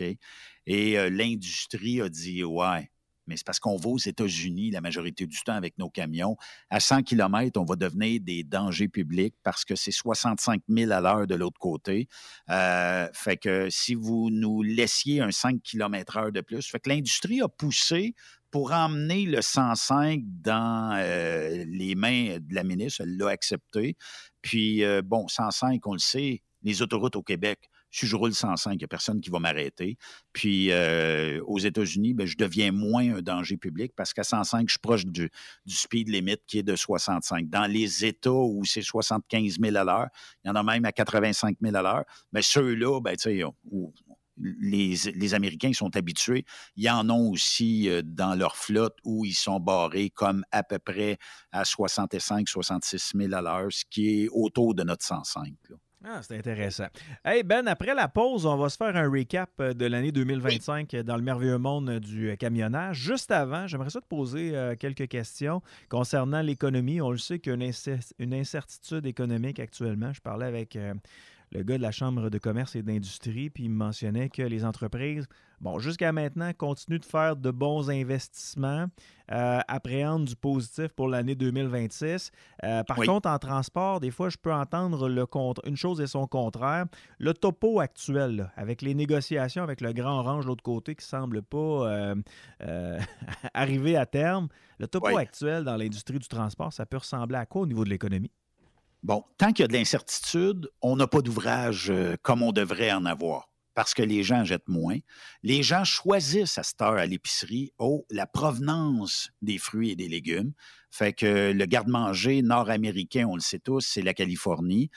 Et euh, l'industrie a dit, ouais, mais c'est parce qu'on va aux États-Unis la majorité du temps avec nos camions. À cent kilomètres, on va devenir des dangers publics parce que c'est soixante-cinq mille à l'heure de l'autre côté. Euh, fait que si vous nous laissiez un cinq kilomètres heure de plus, fait que l'industrie a poussé pour emmener le cent cinq dans euh, les mains de la ministre. Elle l'a accepté. Puis, euh, bon, cent cinq, on le sait, les autoroutes au Québec, si je roule cent cinq, il n'y a personne qui va m'arrêter. Puis euh, aux États-Unis, ben, je deviens moins un danger public parce qu'à cent cinq, je suis proche du, du speed limit qui est de soixante-cinq. Dans les États où c'est soixante-quinze mille à l'heure, il y en a même à quatre-vingt-cinq mille à l'heure. Mais ceux-là, ben, tu sais, où les, les Américains sont habitués, il y en a aussi euh, dans leur flotte où ils sont barrés comme à peu près à soixante-cinq soixante-six mille à l'heure, ce qui est autour de notre cent cinq, là. Ah, c'est intéressant. Hey Ben, après la pause, on va se faire un recap de l'année deux mille vingt-cinq oui. dans le merveilleux monde du camionnage. Juste avant, j'aimerais ça te poser euh, quelques questions concernant l'économie. On le sait qu'il y a une, incer- une incertitude économique actuellement. Je parlais avec euh, le gars de la Chambre de commerce et d'industrie, puis il me mentionnait que les entreprises, bon, jusqu'à maintenant, continuent de faire de bons investissements, euh, appréhendent du positif pour l'année deux mille vingt-six. Euh, par Oui. contre, en transport, des fois, je peux entendre le contre... une chose et son contraire. Le topo actuel, là, avec les négociations avec le Grand Orange de l'autre côté qui ne semble pas euh, euh, arriver à terme, le topo Oui. actuel dans l'industrie du transport, ça peut ressembler à quoi au niveau de l'économie? Bon, tant qu'il y a de l'incertitude, on n'a pas d'ouvrage euh, comme on devrait en avoir parce que les gens jettent moins. Les gens choisissent à cette heure à l'épicerie oh, la provenance des fruits et des légumes. Fait que le garde-manger nord-américain, on le sait tous, c'est la Californie.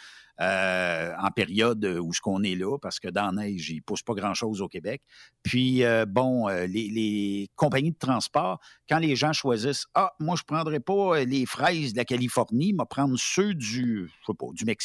Euh, en période où ce qu'on est là, parce que dans la neige, il ne pousse pas grand-chose au Québec. Puis, euh, bon, euh, les, les compagnies de transport, quand les gens choisissent « Ah, moi, je ne prendrai pas les fraises de la Californie, je vais prendre ceux du, je sais pas, du Mexique. »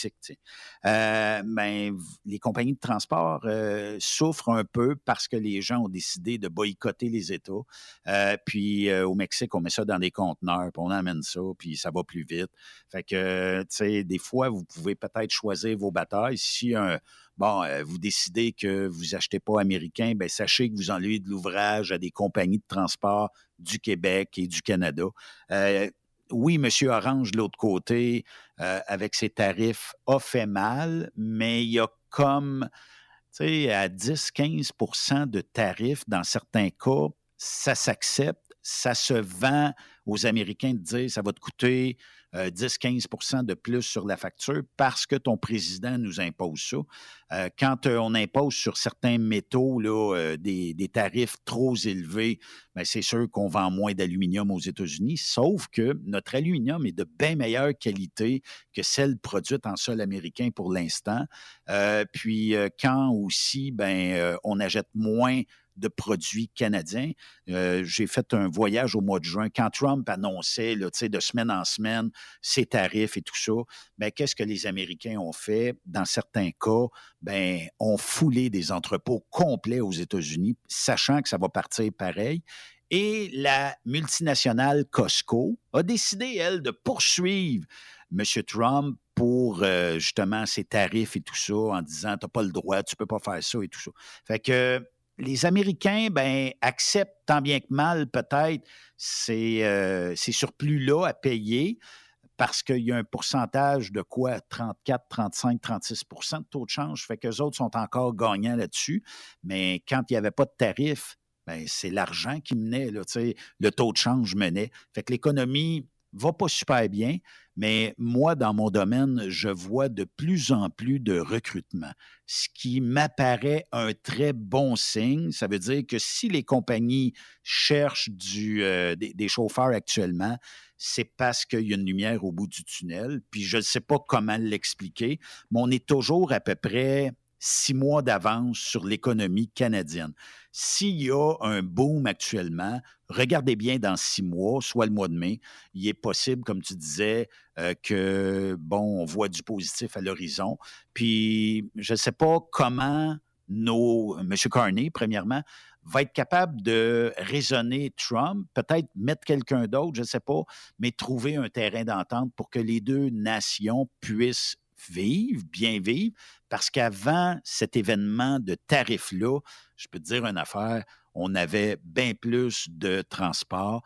euh, ben, les compagnies de transport euh, souffrent un peu parce que les gens ont décidé de boycotter les États. Euh, puis, euh, au Mexique, on met ça dans des conteneurs, puis on amène ça, puis ça va plus vite. Fait que, tu sais, des fois, vous pouvez peut-être choisir vos batailles. Si un, bon, euh, vous décidez que vous n'achetez pas américain, bien, sachez que vous enlevez de l'ouvrage à des compagnies de transport du Québec et du Canada. Euh, oui, M. Orange, de l'autre côté, euh, avec ses tarifs, a fait mal, mais il y a comme, tu sais, à dix à quinze pour cent de tarifs dans certains cas, ça s'accepte, ça se vend aux Américains de dire ça va te coûter euh, dix à quinze pour cent de plus sur la facture parce que ton président nous impose ça. Euh, quand euh, on impose sur certains métaux là, euh, des, des tarifs trop élevés, bien, c'est sûr qu'on vend moins d'aluminium aux États-Unis, sauf que notre aluminium est de bien meilleure qualité que celle produite en sol américain pour l'instant. Euh, puis euh, quand aussi, ben, euh, on achète moins de produits canadiens. Euh, j'ai fait un voyage au mois de juin. Quand Trump annonçait là, de semaine en semaine ses tarifs et tout ça, bien, qu'est-ce que les Américains ont fait? Dans certains cas, bien, ont foulé des entrepôts complets aux États-Unis, sachant que ça va partir pareil. Et la multinationale Costco a décidé, elle, de poursuivre M. Trump pour euh, justement ses tarifs et tout ça, en disant « tu n'as pas le droit, tu ne peux pas faire ça » et tout ça. Fait que les Américains, ben, acceptent tant bien que mal, peut-être, ces, euh, ces surplus-là à payer parce qu'il y a un pourcentage de quoi? trente-quatre, trente-cinq, trente-six pour cent de taux de change. Fait qu'eux autres sont encore gagnants là-dessus. Mais quand il n'y avait pas de tarif, ben, c'est l'argent qui menait, là, le taux de change menait. Fait que l'économie va pas super bien, mais moi, dans mon domaine, je vois de plus en plus de recrutement, ce qui m'apparaît un très bon signe. Ça veut dire que si les compagnies cherchent du, euh, des, des chauffeurs actuellement, c'est parce qu'il y a une lumière au bout du tunnel. Puis je ne sais pas comment l'expliquer, mais on est toujours à peu près six mois d'avance sur l'économie canadienne. S'il y a un boom actuellement, regardez bien dans six mois, soit le mois de mai, il est possible, comme tu disais, euh, que, bon, on voit du positif à l'horizon. Puis, je ne sais pas comment nos, M. Carney, premièrement, va être capable de raisonner Trump, peut-être mettre quelqu'un d'autre, je ne sais pas, mais trouver un terrain d'entente pour que les deux nations puissent vivre, bien vivre, parce qu'avant cet événement de tarifs-là, je peux te dire une affaire, on avait bien plus de transport,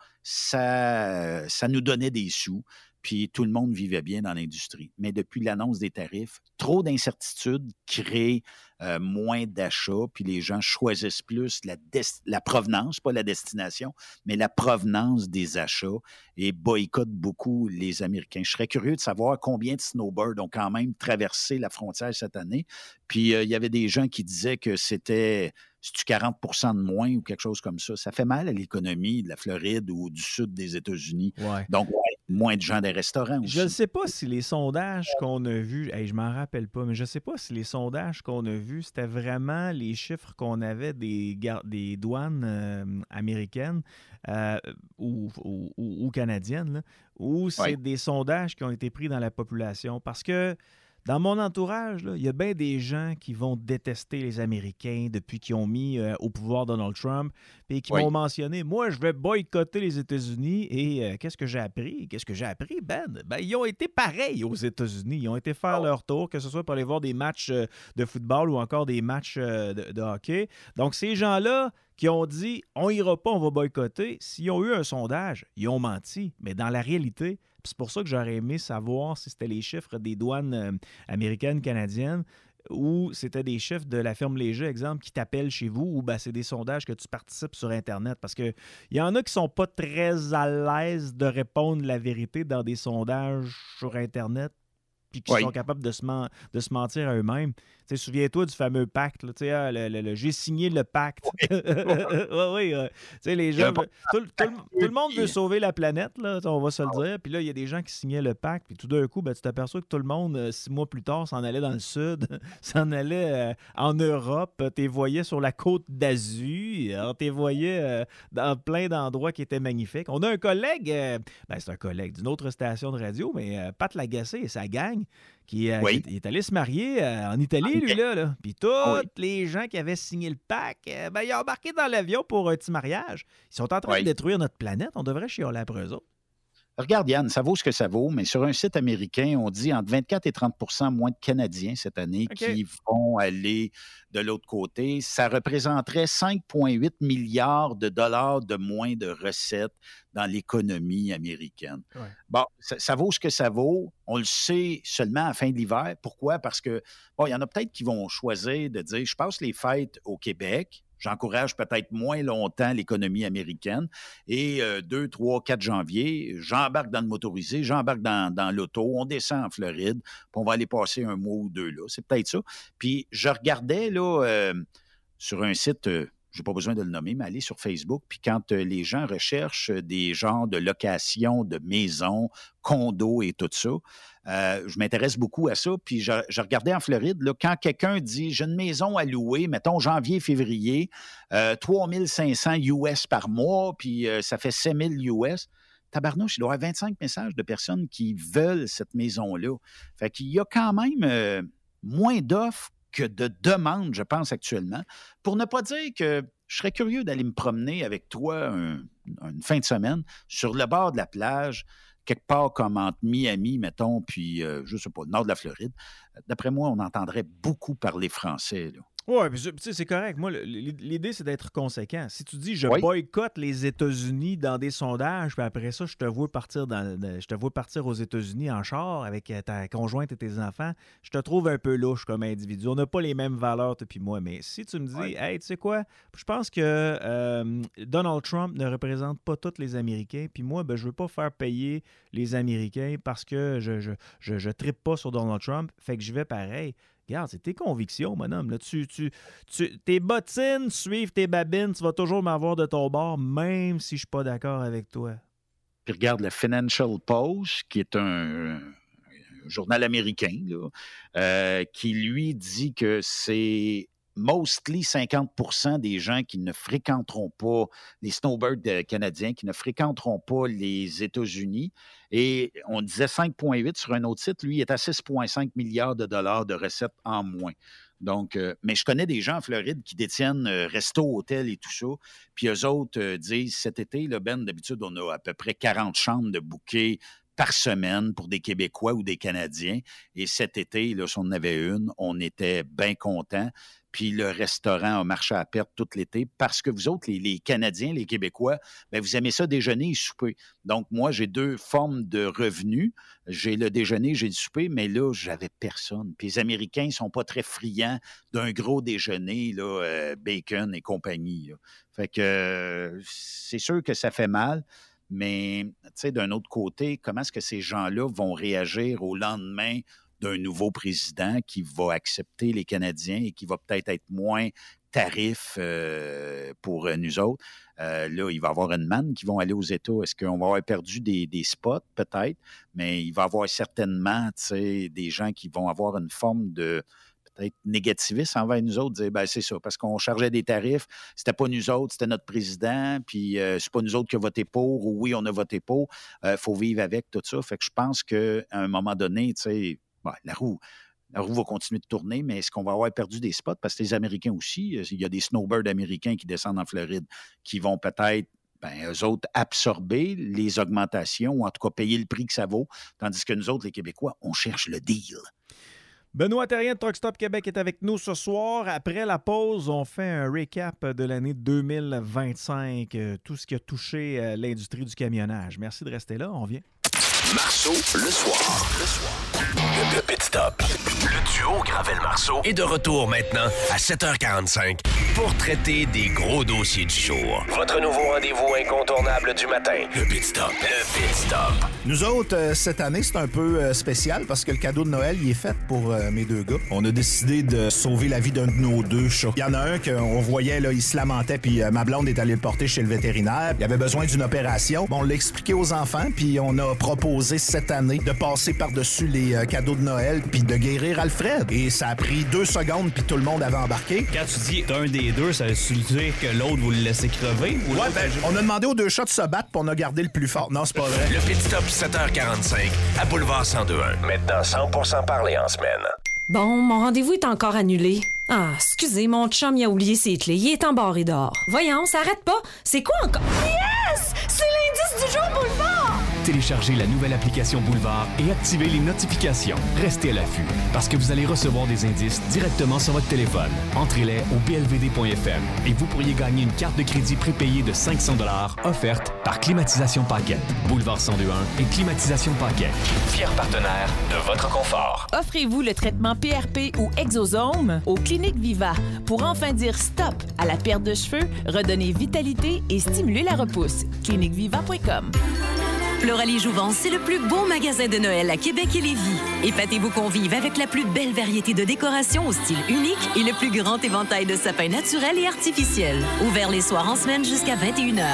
ça, ça nous donnait des sous, puis tout le monde vivait bien dans l'industrie. Mais depuis l'annonce des tarifs, trop d'incertitudes créent euh, moins d'achats, puis les gens choisissent plus la, des- la provenance, pas la destination, mais la provenance des achats et boycottent beaucoup les Américains. Je serais curieux de savoir combien de snowbirds ont quand même traversé la frontière cette année. Puis euh, il y avait des gens qui disaient que c'était c'est-tu quarante pour cent de moins ou quelque chose comme ça. Ça fait mal à l'économie de la Floride ou du sud des États-Unis. Ouais. Donc, ouais, moins de gens des restaurants aussi. Je ne sais pas si les sondages qu'on a vus, hey, je m'en rappelle pas, mais je ne sais pas si les sondages qu'on a vus, c'était vraiment les chiffres qu'on avait des, gar- des douanes euh, américaines euh, ou, ou, ou- ou canadiennes, là, ou c'est Ouais. des sondages qui ont été pris dans la population. Parce que Dans mon entourage, il y a bien des gens qui vont détester les Américains depuis qu'ils ont mis euh, au pouvoir Donald Trump et qui Oui. vont mentionner « Moi, je vais boycotter les États-Unis. » Et euh, qu'est-ce que j'ai appris? Qu'est-ce que j'ai appris, Ben? Ben, ils ont été pareils aux États-Unis. Ils ont été faire Oh. leur tour, que ce soit pour aller voir des matchs euh, de football ou encore des matchs euh, de, de hockey. Donc, ces gens-là qui ont dit « On ira pas, on va boycotter », s'ils ont eu un sondage, ils ont menti. Mais dans la réalité, c'est pour ça que j'aurais aimé savoir si c'était les chiffres des douanes euh, américaines, canadiennes, ou c'était des chiffres de la firme Léger, exemple, qui t'appellent chez vous, ou ben, c'est des sondages que tu participes sur Internet. Parce qu'il y en a qui sont pas très à l'aise de répondre la vérité dans des sondages sur Internet, puis qui Oui. sont capables de se, men- de se mentir à eux-mêmes. Tu sais, souviens-toi du fameux pacte. Là, tu sais, ah, le, le- le- j'ai signé le pacte. Oui, oui. euh, tu sais, les gens, J'ai tout, tout le- tout le monde veut sauver la planète, là, on va se le dire. Puis là, il y a des gens qui signaient le pacte. Puis tout d'un coup, ben, tu t'aperçois que tout le monde, euh, six mois plus tard, s'en allait dans le sud, s'en allait euh, en Europe. Tu les voyais sur la côte d'Azur. Tu les voyais euh, dans plein d'endroits qui étaient magnifiques. On a un collègue, euh, ben, c'est un collègue d'une autre station de radio, mais euh, Pat Lagacé et sa gang, qui, euh, Oui. qui est, il est allé se marier euh, en Italie, lui, là. là. Puis tous Oui. les gens qui avaient signé le pacte, euh, ben, ils ont embarqué dans l'avion pour un petit mariage. Ils sont en train Oui. de détruire notre planète. On devrait chialer après eux autres. Regarde, Yann, ça vaut ce que ça vaut, mais sur un site américain, on dit entre vingt-quatre et trente moins de Canadiens cette année OK. qui vont aller de l'autre côté. Ça représenterait cinq virgule huit milliards de dollars de moins de recettes dans l'économie américaine. Ouais. Bon, ça, ça vaut ce que ça vaut. On le sait seulement à la fin de l'hiver. Pourquoi? Parce que, bon, il y en a peut-être qui vont choisir de dire, je passe les fêtes au Québec. J'encourage peut-être moins longtemps l'économie américaine. Et euh, deux, trois, quatre janvier, j'embarque dans le motorisé, j'embarque dans, dans l'auto, on descend en Floride, puis on va aller passer un mois ou deux là. C'est peut-être ça. Puis je regardais là euh, sur un site, euh, je n'ai pas besoin de le nommer, mais aller sur Facebook, puis quand euh, les gens recherchent des genres de location de maisons, condos et tout ça, Euh, je m'intéresse beaucoup à ça. Puis je, je regardais en Floride, là, quand quelqu'un dit « j'ai une maison à louer, mettons janvier, février, euh, trois mille cinq cents U S par mois, puis euh, ça fait sept mille U S », tabarnouche, il doit y avoir vingt-cinq messages de personnes qui veulent cette maison-là. Fait qu'il y a quand même euh, moins d'offres que de demandes, je pense, actuellement. Pour ne pas dire que je serais curieux d'aller me promener avec toi un, une fin de semaine sur le bord de la plage, quelque part comme entre Miami, mettons, puis, euh, je ne sais pas, le nord de la Floride. D'après moi, on entendrait beaucoup parler français, là. Oui, puis tu sais, c'est correct. Moi, le- l'idée, c'est d'être conséquent. Si tu dis je Oui. boycotte les États-Unis dans des sondages, puis après ça, je te vois partir dans, je te vois partir aux États-Unis en char avec ta conjointe et tes enfants, je te trouve un peu louche comme individu. On n'a pas les mêmes valeurs, toi puis moi. Mais si tu me dis, Oui. hey, tu sais quoi, je pense que euh, Donald Trump ne représente pas tous les Américains, puis moi, ben, je veux pas faire payer les Américains parce que je je, je, je trippe pas sur Donald Trump, fait que je vais pareil. Regarde, c'est tes convictions, mon homme. Là, tu, tu, tu, tes bottines suivent tes babines. Tu vas toujours m'avoir de ton bord, même si je suis pas d'accord avec toi. Puis regarde le Financial Post, qui est un, un journal américain, là, euh, qui lui dit que c'est mostly cinquante pour cent des gens qui ne fréquenteront pas, les snowbirds canadiens, qui ne fréquenteront pas les États-Unis. Et on disait cinq virgule huit sur un autre site, lui, il est à six virgule cinq milliards de dollars de recettes en moins. Donc, euh, mais je connais des gens en Floride qui détiennent euh, resto, hôtel et tout ça. Puis eux autres euh, disent, cet été, là, Ben, d'habitude, on a à peu près quarante chambres de bouquets par semaine pour des Québécois ou des Canadiens. Et cet été, là, si on en avait une, on était bien contents. Puis le restaurant a marché à perte tout l'été parce que vous autres, les, les Canadiens, les Québécois, bien, vous aimez ça déjeuner et souper. Donc, moi, j'ai deux formes de revenus. J'ai le déjeuner, j'ai le souper, mais là, j'avais personne. Puis les Américains ne sont pas très friands d'un gros déjeuner, là, euh, bacon et compagnie, là. Fait que euh, c'est sûr que ça fait mal. Mais, tu sais, d'un autre côté, comment est-ce que ces gens-là vont réagir au lendemain d'un nouveau président qui va accepter les Canadiens et qui va peut-être être moins tarif euh, pour euh, nous autres? Euh, là, il va y avoir une manne qui vont aller aux États. Est-ce qu'on va avoir perdu des, des spots? Peut-être. Mais il va y avoir certainement, tu sais, des gens qui vont avoir une forme de peut-être négativiste envers nous autres, dire, ben c'est ça, parce qu'on chargeait des tarifs, c'était pas nous autres, c'était notre président, puis euh, c'est pas nous autres qui avons voté pour, ou oui, on a voté pour, il euh, faut vivre avec tout ça. Fait que je pense qu'à un moment donné, tu sais, ben, la roue, la roue va continuer de tourner, mais est-ce qu'on va avoir perdu des spots? Parce que les Américains aussi, il y a des snowbirds américains qui descendent en Floride, qui vont peut-être, ben, eux autres, absorber les augmentations ou en tout cas payer le prix que ça vaut, tandis que nous autres, les Québécois, on cherche le deal. Benoît Thérien de Truck Stop Québec est avec nous ce soir. Après la pause, on fait un recap de l'année deux mille vingt-cinq, euh, tout ce qui a touché euh, l'industrie du camionnage. Merci de rester là, on vient. Marceau, le soir. Le soir. Le, le Pit Stop. Le duo Gravel-Marceau est de retour maintenant à sept heures quarante-cinq pour traiter des gros dossiers du jour. Votre nouveau rendez-vous incontournable du matin. Le Pit Stop. Le Pit Stop. Nous autres, euh, cette année, c'est un peu euh, spécial parce que le cadeau de Noël, il est fait pour euh, mes deux gars. On a décidé de sauver la vie d'un de nos deux chats. Il y en a un qu'on voyait, là, il se lamentait, puis euh, ma blonde est allée le porter chez le vétérinaire. Il avait besoin d'une opération. Bon, on l'a expliqué aux enfants, puis on a proposé cette année de passer par-dessus les euh, cadeaux de Noël puis de guérir Alfred. Et ça a pris deux secondes, puis tout le monde avait embarqué. Quand tu dis d'un des deux, ça veut dire que l'autre, vous le laissez crever? Ou ouais, ben, on a demandé aux deux chats de se battre, puis on a gardé le plus fort. Non, c'est pas vrai. Le Pit Stop, sept heures quarante-cinq, à Boulevard cent deux un. Maintenant, cent pour cent parlé en semaine. Bon, mon rendez-vous est encore annulé. Ah, excusez, mon chum, il a oublié ses clés. Il est embarré dehors. Voyons, ça arrête pas. C'est quoi encore? Yes! C'est l'indice du jour Boulevard! Téléchargez la nouvelle application Boulevard et activez les notifications. Restez à l'affût, parce que vous allez recevoir des indices directement sur votre téléphone. Entrez-les au b l v d point f m et vous pourriez gagner une carte de crédit prépayée de cinq cents dollars offerte par Climatisation Paquette. Boulevard cent deux un et Climatisation Paquette. Fier partenaire de votre confort. Offrez-vous le traitement P R P ou Exosome aux Cliniques Viva pour enfin dire stop à la perte de cheveux, redonner vitalité et stimuler la repousse. clinique viva point com. Floralie Jouvence, c'est le plus beau magasin de Noël à Québec et Lévis. Épatez vos convives avec la plus belle variété de décorations au style unique et le plus grand éventail de sapins naturels et artificiels. Ouvert les soirs en semaine jusqu'à vingt et une heures.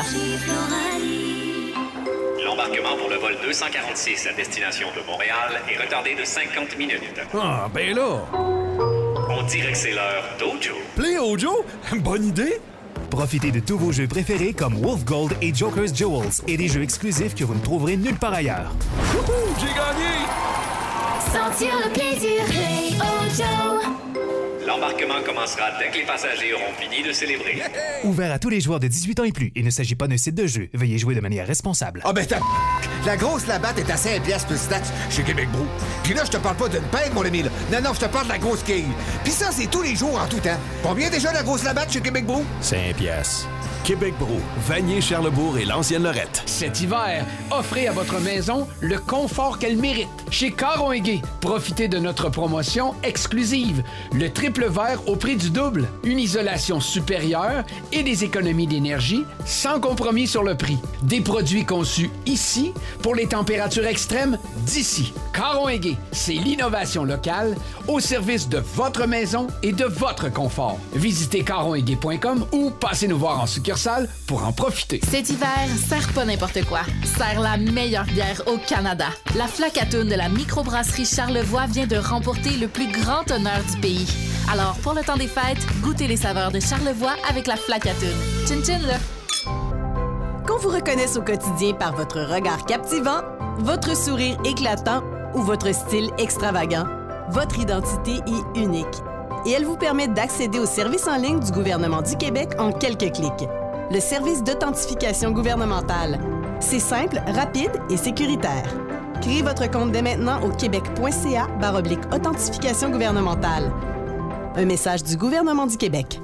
L'embarquement pour le vol deux cent quarante-six à destination de Montréal est retardé de cinquante minutes. Ah, ben là! On dirait que c'est l'heure d'Ojo. Play Ojo? Bonne idée! Profitez de tous vos jeux préférés comme Wolf Gold et Joker's Jewels et des jeux exclusifs que vous ne trouverez nulle part ailleurs. Wouhou! J'ai gagné! Sentir le plaisir, Play Ojo! L'embarquement commencera dès que les passagers auront fini de célébrer. Ouvert à tous les joueurs de dix-huit ans et plus. Il ne s'agit pas d'un site de jeu. Veuillez jouer de manière responsable. Ah ben t'as... La grosse labatte est à cinq piastres plus taxe chez Québec Brou. Puis là, je te parle pas d'une peigne, mon ami, là. Non, non, je te parle de la grosse quille. Puis ça, c'est tous les jours en tout temps. Combien déjà la grosse labatte chez Québec Brou? cinq piastres. Québec Brou, Vanier, Charlebourg et l'ancienne Lorette. Cet hiver, offrez à votre maison le confort qu'elle mérite. Chez Caron et Gay, profitez de notre promotion exclusive. Le triple vert au prix du double. Une isolation supérieure et des économies d'énergie sans compromis sur le prix. Des produits conçus ici pour les températures extrêmes d'ici. Caron et Gay, c'est l'innovation locale au service de votre maison et de votre confort. Visitez caron et gay point com ou passez nous voir en succursale pour en profiter. Cet hiver, serre pas n'importe quoi. Serre la meilleure bière au Canada. La Flacatoune de la microbrasserie Charlevoix vient de remporter le plus grand honneur du pays. Alors, pour le temps des fêtes, goûtez les saveurs de Charlevoix avec la Flacatoune. Tchin tchin, là! Qu'on vous reconnaisse au quotidien par votre regard captivant, votre sourire éclatant ou votre style extravagant, votre identité est unique. Et elle vous permet d'accéder aux services en ligne du gouvernement du Québec en quelques clics. Le service d'authentification gouvernementale. C'est simple, rapide et sécuritaire. Créez votre compte dès maintenant au québec.ca barre oblique authentification gouvernementale. Un message du gouvernement du Québec.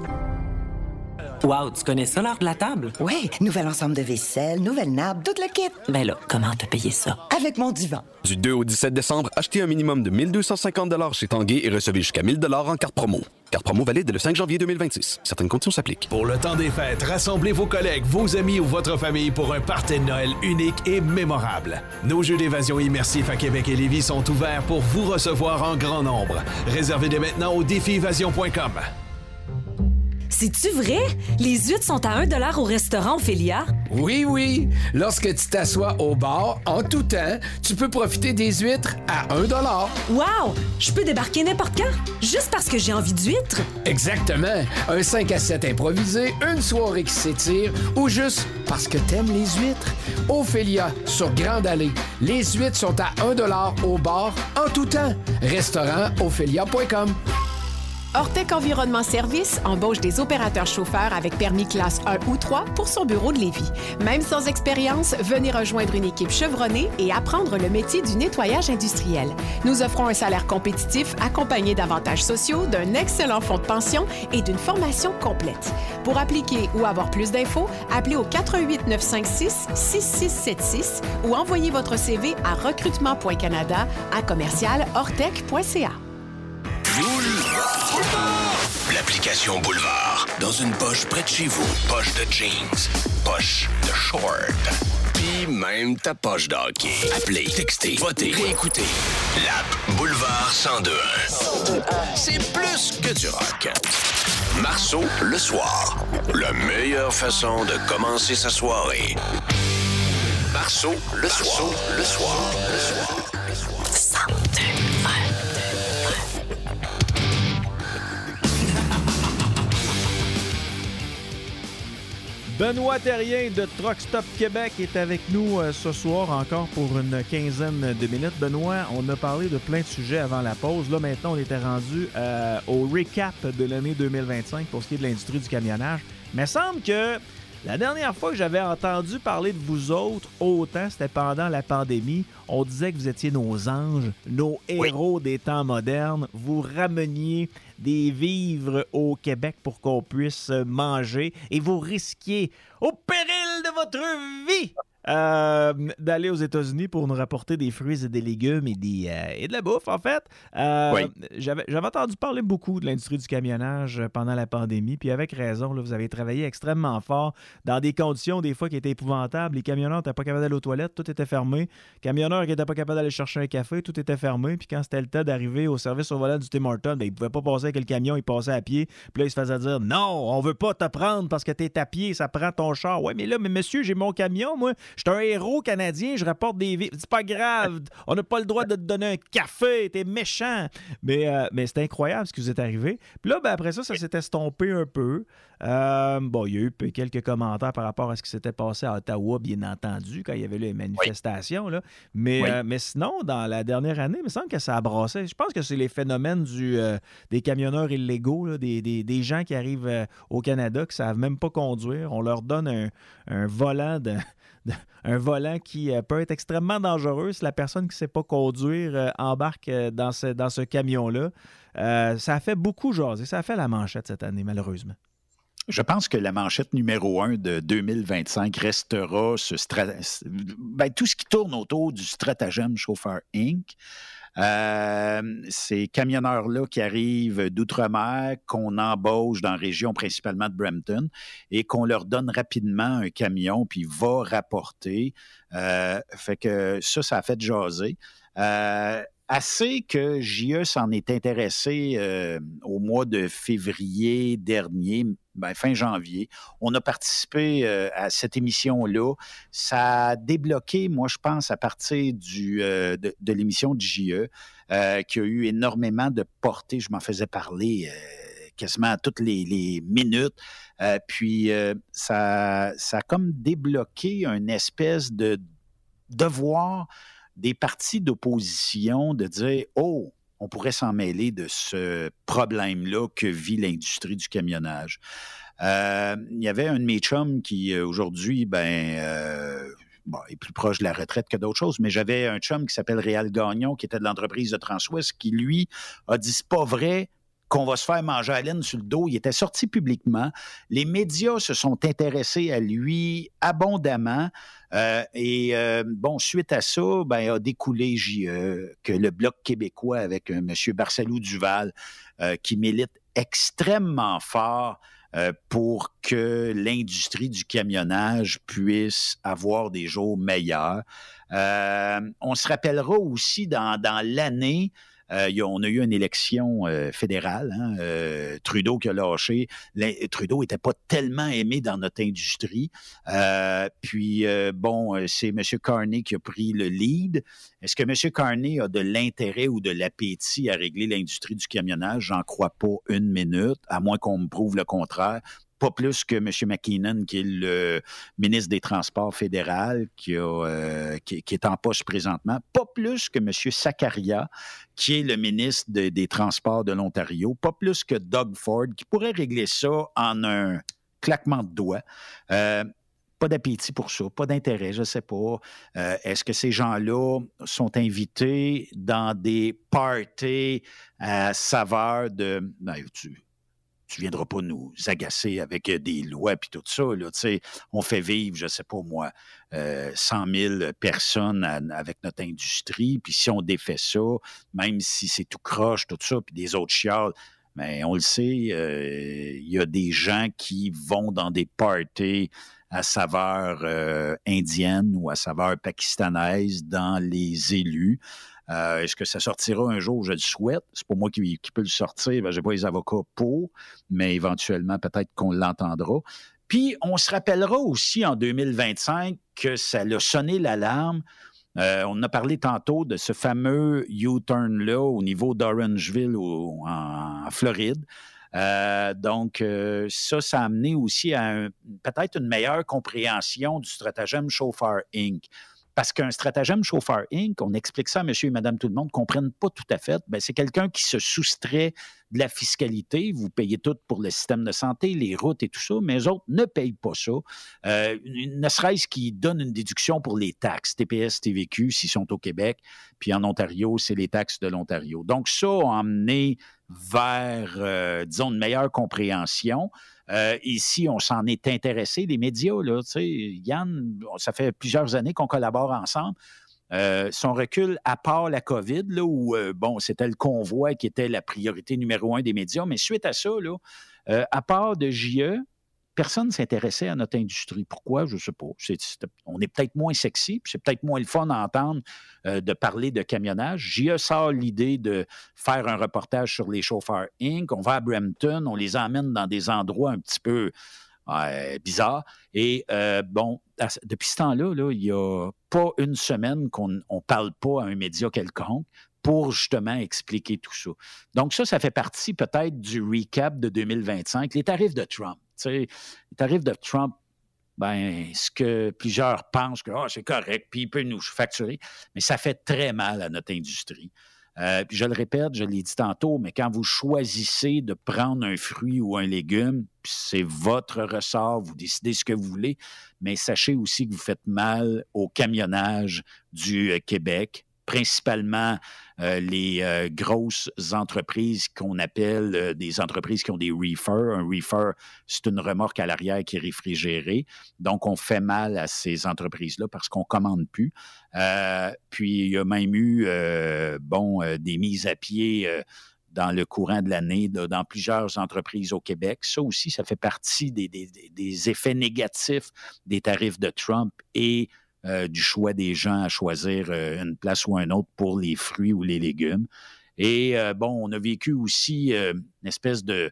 Wow, tu connais ça, l'art de la table? Oui, nouvel ensemble de vaisselle, nouvelle nappe, toute la kit. Ben là, comment t'as payé ça? Avec mon divan. Du deux au dix-sept décembre, achetez un minimum de mille deux cent cinquante dollars chez Tanguay et recevez jusqu'à mille dollars en carte promo. Carte promo valide le cinq janvier deux mille vingt-six. Certaines conditions s'appliquent. Pour le temps des fêtes, rassemblez vos collègues, vos amis ou votre famille pour un party de Noël unique et mémorable. Nos jeux d'évasion immersifs à Québec et Lévis sont ouverts pour vous recevoir en grand nombre. Réservez dès maintenant au défi évasion point com. C'est-tu vrai? Les huîtres sont à un dollar au restaurant Ophélia? Oui, oui. Lorsque tu t'assois au bar, en tout temps, tu peux profiter des huîtres à un dollar. Wow! Je peux débarquer n'importe quand? Juste parce que j'ai envie d'huîtres? Exactement. Un cinq à sept improvisé, une soirée qui s'étire ou juste parce que t'aimes les huîtres. Ophélia, sur Grande Allée. Les huîtres sont à un dollar au bar, en tout temps. Restaurant ophélia point com. Ortec Environnement Service embauche des opérateurs chauffeurs avec permis classe un ou trois pour son bureau de Lévis. Même sans expérience, venez rejoindre une équipe chevronnée et apprendre le métier du nettoyage industriel. Nous offrons un salaire compétitif accompagné d'avantages sociaux, d'un excellent fonds de pension et d'une formation complète. Pour appliquer ou avoir plus d'infos, appelez au quatre un huit neuf cinq six six six sept six ou envoyez votre C V à recrutement point canada à commercial ortec point c a. L'application Boulevard. Dans une poche près de chez vous. Poche de jeans. Poche de short. Puis même ta poche de hockey. Appelez, textez, votez, réécoutez. L'app Boulevard cent deux un. C'est plus que du rock. Marceau, le soir. La meilleure façon de commencer sa soirée. Marceau, le soir. Le soir. Le soir. cent deux un. Benoît Terrien de Truck Stop Québec est avec nous euh, ce soir encore pour une quinzaine de minutes. Benoît, on a parlé de plein de sujets avant la pause. Là, maintenant, on était rendu euh, au recap de l'année deux mille vingt-cinq pour ce qui est de l'industrie du camionnage. Mais il semble que la dernière fois que j'avais entendu parler de vous autres autant, c'était pendant la pandémie. On disait que vous étiez nos anges, nos héros oui. des temps modernes. Vous rameniez des vivres au Québec pour qu'on puisse manger et vous risquiez, au péril de votre vie, euh, d'aller aux États-Unis pour nous rapporter des fruits et des légumes et, des, euh, et de la bouffe, en fait. Euh, oui. j'avais, j'avais entendu parler beaucoup de l'industrie du camionnage pendant la pandémie, puis avec raison, là, vous avez travaillé extrêmement fort dans des conditions des fois qui étaient épouvantables. Les camionneurs n'étaient pas capables d'aller aux toilettes, tout était fermé. Camionneurs qui n'étaient pas capables d'aller chercher un café, tout était fermé. Puis quand c'était le temps d'arriver au service au volant du Tim Hortons, ben, ils ne pouvaient pas passer avec le camion, ils passaient à pied. Puis là, ils se faisaient dire « Non, on veut pas te prendre parce que t'es à pied, ça prend ton char. » Ouais, mais là, mais monsieur, j'ai mon camion, moi. Je suis un héros canadien, je rapporte des vies. C'est pas grave, on n'a pas le droit de te donner un café, t'es méchant. Mais, euh, mais c'est incroyable ce qui vous est arrivé. Puis là, ben, après ça, ça s'est estompé un peu. Euh, bon, il y a eu quelques commentaires par rapport à ce qui s'était passé à Ottawa, bien entendu, quand il y avait les manifestations. Là. Mais, oui. euh, mais sinon, dans la dernière année, il me semble que ça a brassé. Je pense que c'est les phénomènes du, euh, des camionneurs illégaux, là, des, des, des gens qui arrivent euh, au Canada qui ne savent même pas conduire. On leur donne un, un volant de... un volant qui euh, peut être extrêmement dangereux si la personne qui ne sait pas conduire euh, embarque euh, dans ce, dans ce camion-là. Euh, ça a fait beaucoup jaser. Ça a fait la manchette cette année, malheureusement. Je pense que la manchette numéro un de deux mille vingt-cinq restera ce strat... ben, tout ce qui tourne autour du stratagème Chauffeur Incorporé. Euh, ces camionneurs-là qui arrivent d'outre-mer, qu'on embauche dans la région principalement de Brampton et qu'on leur donne rapidement un camion puis va rapporter. Euh, fait que ça, ça a fait jaser. Euh, Assez que J E s'en est intéressé euh, au mois de février dernier, ben, fin janvier. On a participé euh, à cette émission-là. Ça a débloqué, moi, je pense, à partir du, euh, de, de l'émission de J E, euh, qui a eu énormément de portée. Je m'en faisais parler euh, quasiment à toutes les, les minutes. Euh, puis, euh, ça, ça a comme débloqué une espèce de devoir des partis d'opposition de dire « Oh, on pourrait s'en mêler de ce problème-là que vit l'industrie du camionnage. Euh, » Il y avait un de mes chums qui, aujourd'hui, ben, euh, bon, est plus proche de la retraite que d'autres choses, mais j'avais un chum qui s'appelle Réal Gagnon, qui était de l'entreprise de Transwest, qui, lui, a dit « C'est pas vrai qu'on va se faire manger à laine sur le dos. » Il était sorti publiquement. Les médias se sont intéressés à lui abondamment. Euh, et euh, bon, suite à ça, ben, a découlé J E, que le Bloc québécois avec euh, M. Barcelo-Duval, euh, qui milite extrêmement fort euh, pour que l'industrie du camionnage puisse avoir des jours meilleurs. Euh, on se rappellera aussi dans, dans l'année Euh, y a, on a eu une élection euh, fédérale, hein, euh, Trudeau qui a lâché. Les, Trudeau n'était pas tellement aimé dans notre industrie. Euh, puis, euh, bon, c'est M. Carney qui a pris le lead. Est-ce que M. Carney a de l'intérêt ou de l'appétit à régler l'industrie du camionnage? J'en crois pas une minute, à moins qu'on me prouve le contraire. Pas plus que M. McKinnon, qui est le ministre des Transports fédéral, qui, a, euh, qui, qui est en poste présentement. Pas plus que M. Sakaria, qui est le ministre de, des Transports de l'Ontario. Pas plus que Doug Ford, qui pourrait régler ça en un claquement de doigts. Euh, pas d'appétit pour ça, pas d'intérêt, je ne sais pas. Euh, est-ce que ces gens-là sont invités dans des parties à saveur de... Non, tu, tu viendras pas nous agacer avec des lois puis tout ça. Là, on fait vivre, je ne sais pas moi, euh, cent mille personnes à, avec notre industrie. Puis si on défait ça, même si c'est tout croche, tout ça, puis des autres chiales, mais on le sait, il euh, y a des gens qui vont dans des parties à saveur euh, indienne ou à saveur pakistanaise dans les élus. Euh, est-ce que ça sortira un jour? Je le souhaite. C'est pas moi qui, qui peux le sortir. Ben, je n'ai pas les avocats pour, mais éventuellement, peut-être qu'on l'entendra. Puis, on se rappellera aussi en deux mille vingt-cinq que ça a sonné l'alarme. Euh, on a parlé tantôt de ce fameux U-turn-là au niveau d'Orangeville au, en, en Floride. Euh, donc, euh, ça, ça a amené aussi à un, peut-être une meilleure compréhension du stratagème Chauffeur Incorporé. Parce qu'un stratagème Chauffeur Incorporé, on explique ça à monsieur et madame tout le monde, ne comprennent pas tout à fait. Bien, c'est quelqu'un qui se soustrait de la fiscalité. Vous payez tout pour le système de santé, les routes et tout ça, mais les autres ne payent pas ça. Euh, ne serait-ce qu'ils donnent une déduction pour les taxes, T P S, T V Q, s'ils sont au Québec, puis en Ontario, c'est les taxes de l'Ontario. Donc, ça a amené vers, euh, disons, une meilleure compréhension. Euh, ici, on s'en est intéressé, les médias, là, tu sais, Yann, ça fait plusieurs années qu'on collabore ensemble. Euh, son recul, à part la COVID, là, où, euh, bon, c'était le convoi qui était la priorité numéro un des médias, mais suite à ça, là, euh, à part de J E, personne ne s'intéressait à notre industrie. Pourquoi? Je ne sais pas. C'est, c'est, on est peut-être moins sexy, puis c'est peut-être moins le fun d'entendre euh, de parler de camionnage. J E sort l'idée de faire un reportage sur les chauffeurs Incorporé. On va à Brampton, on les emmène dans des endroits un petit peu euh, bizarres. Et euh, bon, à, depuis ce temps-là, là, il n'y a pas une semaine qu'on ne parle pas à un média quelconque pour justement expliquer tout ça. Donc ça, ça fait partie peut-être du recap de deux mille vingt-cinq. Les tarifs de Trump. Tu sais, les tarifs de Trump, ben, ce que plusieurs pensent que oh, c'est correct, puis il peut nous facturer, mais ça fait très mal à notre industrie. Euh, puis je le répète, je l'ai dit tantôt, mais quand vous choisissez de prendre un fruit ou un légume, c'est votre ressort, vous décidez ce que vous voulez, mais sachez aussi que vous faites mal au camionnage du euh, Québec, principalement euh, les euh, grosses entreprises qu'on appelle euh, des entreprises qui ont des reefers. Un reefer, c'est une remorque à l'arrière qui est réfrigérée. Donc, on fait mal à ces entreprises-là parce qu'on ne commande plus. Euh, puis, il y a même eu, euh, bon, euh, des mises à pied euh, dans le courant de l'année là, dans plusieurs entreprises au Québec. Ça aussi, ça fait partie des, des, des effets négatifs des tarifs de Trump et Euh, du choix des gens à choisir euh, une place ou une autre pour les fruits ou les légumes. Et euh, bon, on a vécu aussi euh, une espèce de,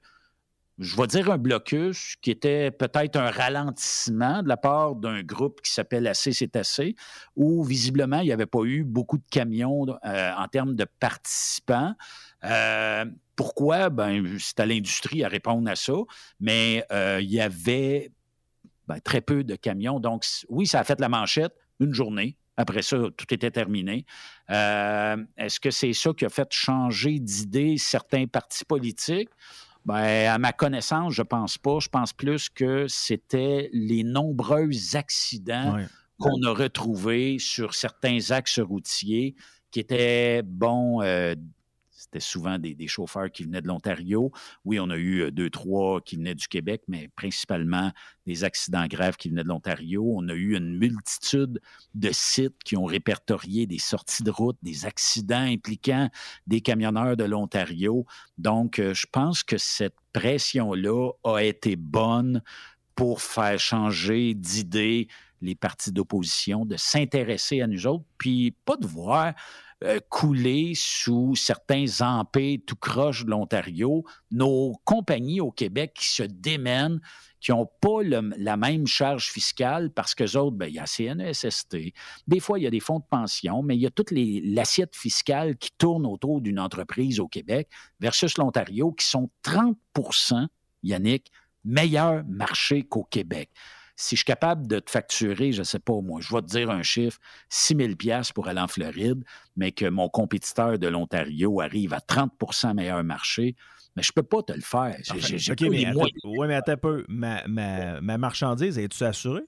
je vais dire un blocus, qui était peut-être un ralentissement de la part d'un groupe qui s'appelle Assez c'est assez, où visiblement, il n'y avait pas eu beaucoup de camions euh, en termes de participants. Euh, pourquoi? Ben, c'est à l'industrie à répondre à ça, mais euh, il y avait ben, très peu de camions. Donc, oui, ça a fait la manchette une journée. Après ça, tout était terminé. Euh, est-ce que c'est ça qui a fait changer d'idée certains partis politiques? Ben, à ma connaissance, je pense pas. Je pense plus que c'était les nombreux accidents ouais. qu'on a retrouvés sur certains axes routiers qui étaient, bon, euh, c'était souvent des, des chauffeurs qui venaient de l'Ontario. Oui, on a eu deux, trois qui venaient du Québec, mais principalement des accidents graves qui venaient de l'Ontario. On a eu une multitude de sites qui ont répertorié des sorties de route, des accidents impliquant des camionneurs de l'Ontario. Donc, euh, je pense que cette pression-là a été bonne pour faire changer d'idée les partis d'opposition, de s'intéresser à nous autres, puis pas de voir euh, couler sous certains empires tout croche de l'Ontario, nos compagnies au Québec qui se démènent, qui n'ont pas le, la même charge fiscale parce qu'eux autres, bien, il y a C N E S S T. Des fois, il y a des fonds de pension, mais il y a toute les, l'assiette fiscale qui tourne autour d'une entreprise au Québec versus l'Ontario qui sont trente pour cent, Yannick, meilleur marché qu'au Québec. Si je suis capable de te facturer, je ne sais pas, moi, je vais te dire un chiffre, six mille dollars pour aller en Floride, mais que mon compétiteur de l'Ontario arrive à trente pour cent meilleur marché, mais je ne peux pas te le faire. J'ai, Enfin, j'ai, j'ai okay, pas mais les attends, moyens. oui, mais attends un peu. Ma, ma, ma marchandise, es-tu assurée?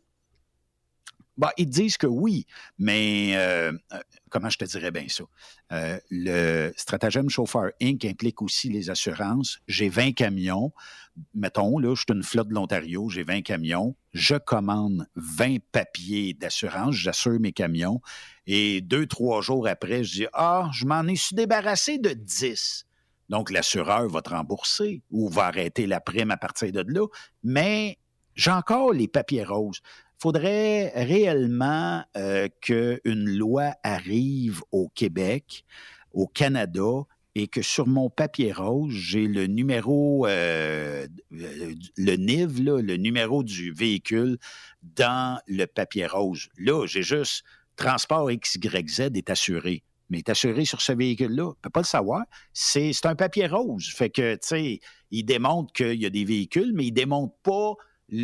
Bah, ils disent que oui, mais euh, euh, comment je te dirais bien ça? Euh, le Stratagem Chauffeur Incorporated implique aussi les assurances. J'ai vingt camions. Mettons, là, je suis une flotte de l'Ontario, j'ai vingt camions. Je commande vingt papiers d'assurance, j'assure mes camions. Et deux, trois jours après, je dis « Ah, je m'en ai su débarrassé de dix. » Donc, l'assureur va te rembourser ou va arrêter la prime à partir de là. Mais j'ai encore les papiers roses. Il faudrait réellement euh, qu'une loi arrive au Québec, au Canada, et que sur mon papier rose, j'ai le numéro, euh, le N I V, là, le numéro du véhicule dans le papier rose. Là, j'ai juste transport X Y Z est assuré. Mais est assuré sur ce véhicule-là. On ne peut pas le savoir. C'est, c'est un papier rose. Fait que, tu sais, il démontre qu'il y a des véhicules, mais il ne démontre pas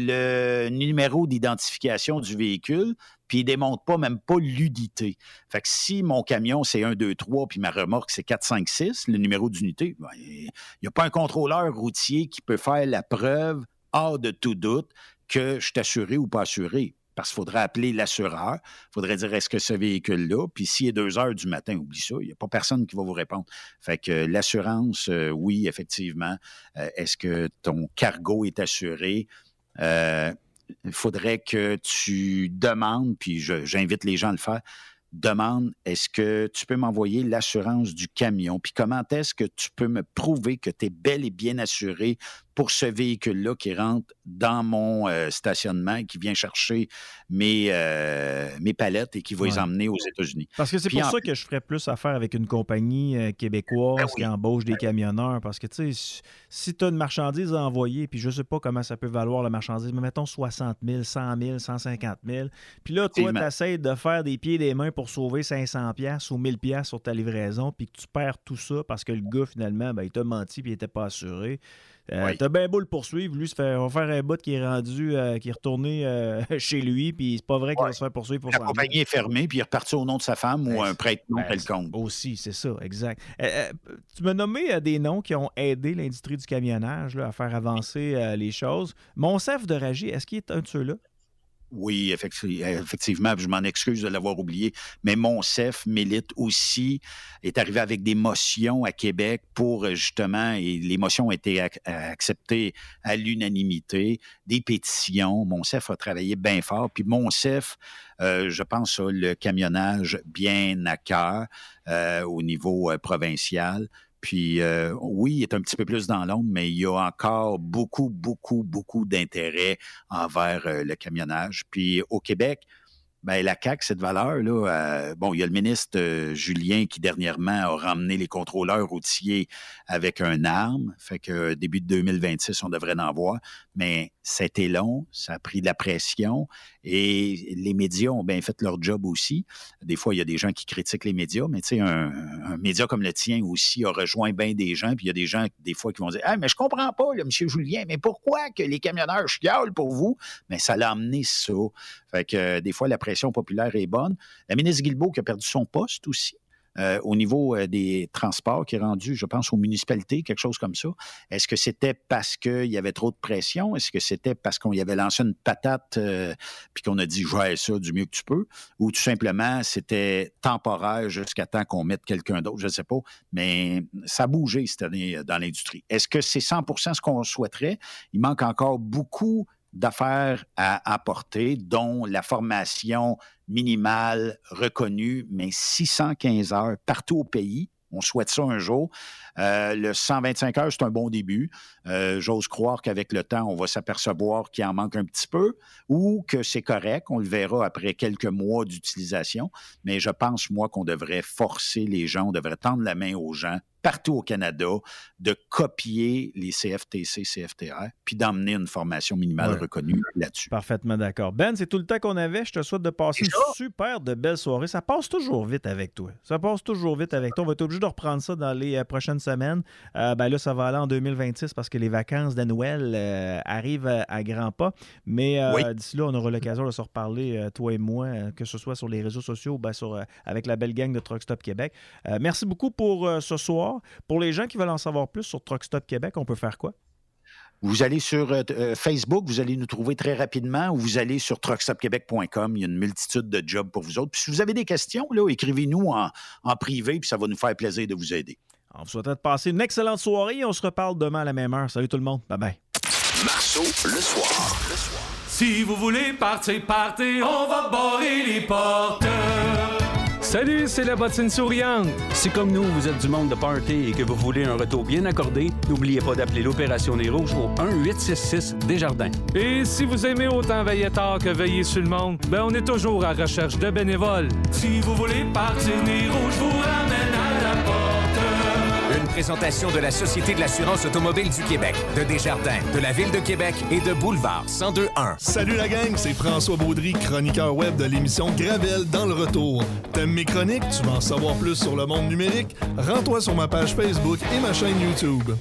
le numéro d'identification du véhicule, puis il ne démontre pas, même pas l'unité. Fait que si mon camion, c'est un, deux, trois, puis ma remorque, c'est quatre, cinq, six, le numéro d'unité, ben, il n'y a pas un contrôleur routier qui peut faire la preuve, hors de tout doute, que je suis assuré ou pas assuré. Parce qu'il faudrait appeler l'assureur, il faudrait dire est-ce que ce véhicule-là, puis s'il est deux heures du matin, oublie ça, il n'y a pas personne qui va vous répondre. Fait que euh, l'assurance, euh, oui, effectivement. Euh, est-ce que ton cargo est assuré? Euh, il faudrait que tu demandes, puis je, j'invite les gens à le faire, demande, est-ce que tu peux m'envoyer l'assurance du camion? Puis comment est-ce que tu peux me prouver que tu es bel et bien assuré pour ce véhicule-là qui rentre dans mon euh, stationnement et qui vient chercher mes, euh, mes palettes et qui va Ouais. les emmener aux États-Unis? Parce que c'est Puis pour en- ça que je ferais plus affaire avec une compagnie euh, québécoise Ben qui embauche des camionneurs. Parce que, tu sais, si tu as une marchandise à envoyer, puis je sais pas comment ça peut valoir la marchandise, mais mettons soixante mille, cent mille, cent cinquante mille. Puis là, toi, Effectivement. tu essaies de faire des pieds et des mains pour sauver cinq cents dollars ou mille dollars sur ta livraison, puis que tu perds tout ça parce que le gars, finalement, ben, il t'a menti puis il n'était pas assuré. Euh, Oui. T'as bien beau le poursuivre. Lui, ça fait, on va faire un bout qui est rendu, euh, qui est retourné euh, chez lui, puis c'est pas vrai qu'il va se faire poursuivre pour La ça. compagnie est fermée, puis il est reparti au nom de sa femme ou un prête-nom Ben, quelconque. Aussi, c'est ça, exact. Euh, euh, tu m'as nommé euh, des noms qui ont aidé l'industrie du camionnage là, à faire avancer euh, les choses. Monsef de Ragy, est-ce qu'il est un de ceux-là? Oui, effecti- effectivement, puis je m'en excuse de l'avoir oublié, mais Monsef milite aussi, est arrivé avec des motions à Québec pour euh, justement, et les motions ont été ac- acceptées à l'unanimité, des pétitions. Monsef a travaillé bien fort, puis Monsef, euh, je pense, a le camionnage bien à cœur euh, au niveau euh, provincial. Puis euh, oui, il est un petit peu plus dans l'ombre, mais il y a encore beaucoup, beaucoup, beaucoup d'intérêt envers euh, le camionnage. Puis au Québec, ben, la C A Q, cette valeur, là, euh, bon, il y a le ministre euh, Julien qui dernièrement a ramené les contrôleurs routiers avec un arme. Fait que euh, début de deux mille vingt-six, on devrait en voir. Mais c'était long, ça a pris de la pression et les médias ont bien fait leur job aussi. Des fois, il y a des gens qui critiquent les médias, mais tu sais, un, un média comme le tien aussi a rejoint bien des gens. Puis il y a des gens, des fois, qui vont dire « Ah, mais je comprends pas, là, M. Julien, mais pourquoi que les camionneurs chialent pour vous? » Mais ça l'a amené ça. Fait que euh, des fois, la pression populaire est bonne. La ministre Guilbeault qui a perdu son poste aussi. Euh, au niveau euh, des transports qui est rendu, je pense, aux municipalités, quelque chose comme ça. Est-ce que c'était parce qu'il y avait trop de pression? Est-ce que c'était parce qu'on y avait lancé une patate euh, puis qu'on a dit « gère ça du mieux que tu peux » ou tout simplement c'était temporaire jusqu'à temps qu'on mette quelqu'un d'autre, je ne sais pas, mais ça a bougé cette année euh, dans l'industrie. Est-ce que c'est cent pour cent ce qu'on souhaiterait? Il manque encore beaucoup d'affaires à apporter, dont la formation minimale reconnue, mais six cent quinze heures partout au pays, On souhaite ça un jour. Euh, le cent vingt-cinq heures, c'est un bon début. Euh, j'ose croire qu'avec le temps, on va s'apercevoir qu'il en manque un petit peu ou que c'est correct. On le verra après quelques mois d'utilisation. Mais je pense, moi, qu'on devrait forcer les gens, on devrait tendre la main aux gens partout au Canada de copier les C F T C, C F T R, puis d'emmener une formation minimale Ouais. reconnue là-dessus. Parfaitement d'accord. Ben, c'est tout le temps qu'on avait. Je te souhaite de passer une super de belle soirée. Ça passe toujours vite avec toi. Ça passe toujours vite avec toi. On va être obligé de reprendre ça dans les euh, prochaines semaines. Euh, ben là, ça va aller en deux mille vingt-six parce que les vacances de Noël euh, arrivent à, à grands pas. Mais euh, Oui. d'ici là, on aura l'occasion de se reparler, euh, toi et moi, euh, que ce soit sur les réseaux sociaux ou ben, sur, euh, avec la belle gang de Truck Stop Québec. Euh, merci beaucoup pour euh, ce soir. Pour les gens qui veulent en savoir plus sur Truck Stop Québec, on peut faire quoi? Vous allez sur euh, Facebook, vous allez nous trouver très rapidement, ou vous allez sur truck stop québec point com. Il y a une multitude de jobs pour vous autres. Puis si vous avez des questions, là, écrivez-nous en, en privé, puis ça va nous faire plaisir de vous aider. On vous souhaite de passer une excellente soirée. On se reparle demain à la même heure. Salut tout le monde. Bye-bye. Marceau, le soir. Le soir. Si vous voulez partir, partez, on va barrer les portes. Salut, c'est la bottine souriante. Si comme nous, vous êtes du monde de party et que vous voulez un retour bien accordé, n'oubliez pas d'appeler l'Opération des Rouges au un huit six six Desjardins. Et si vous aimez autant veiller tard que veiller sur le monde, ben on est toujours à recherche de bénévoles. Si vous voulez partir, les Rouges vous ramènent à la porte. Une présentation de la Société de l'assurance automobile du Québec, de Desjardins, de la Ville de Québec et de Boulevard cent deux un. Salut la gang, c'est François Baudry, chroniqueur web de l'émission Gravel dans le retour. T'aimes mes chroniques? Tu veux en savoir plus sur le monde numérique? Rends-toi sur ma page Facebook et ma chaîne YouTube.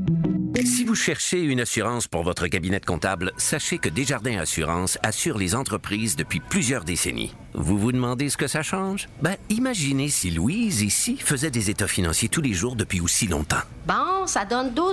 Si vous cherchez une assurance pour votre cabinet comptable, sachez que Desjardins Assurance assure les entreprises depuis plusieurs décennies. Vous vous demandez ce que ça change? Ben, imaginez si Louise, ici, faisait des états financiers tous les jours depuis aussi longtemps. Bon, ça donne douze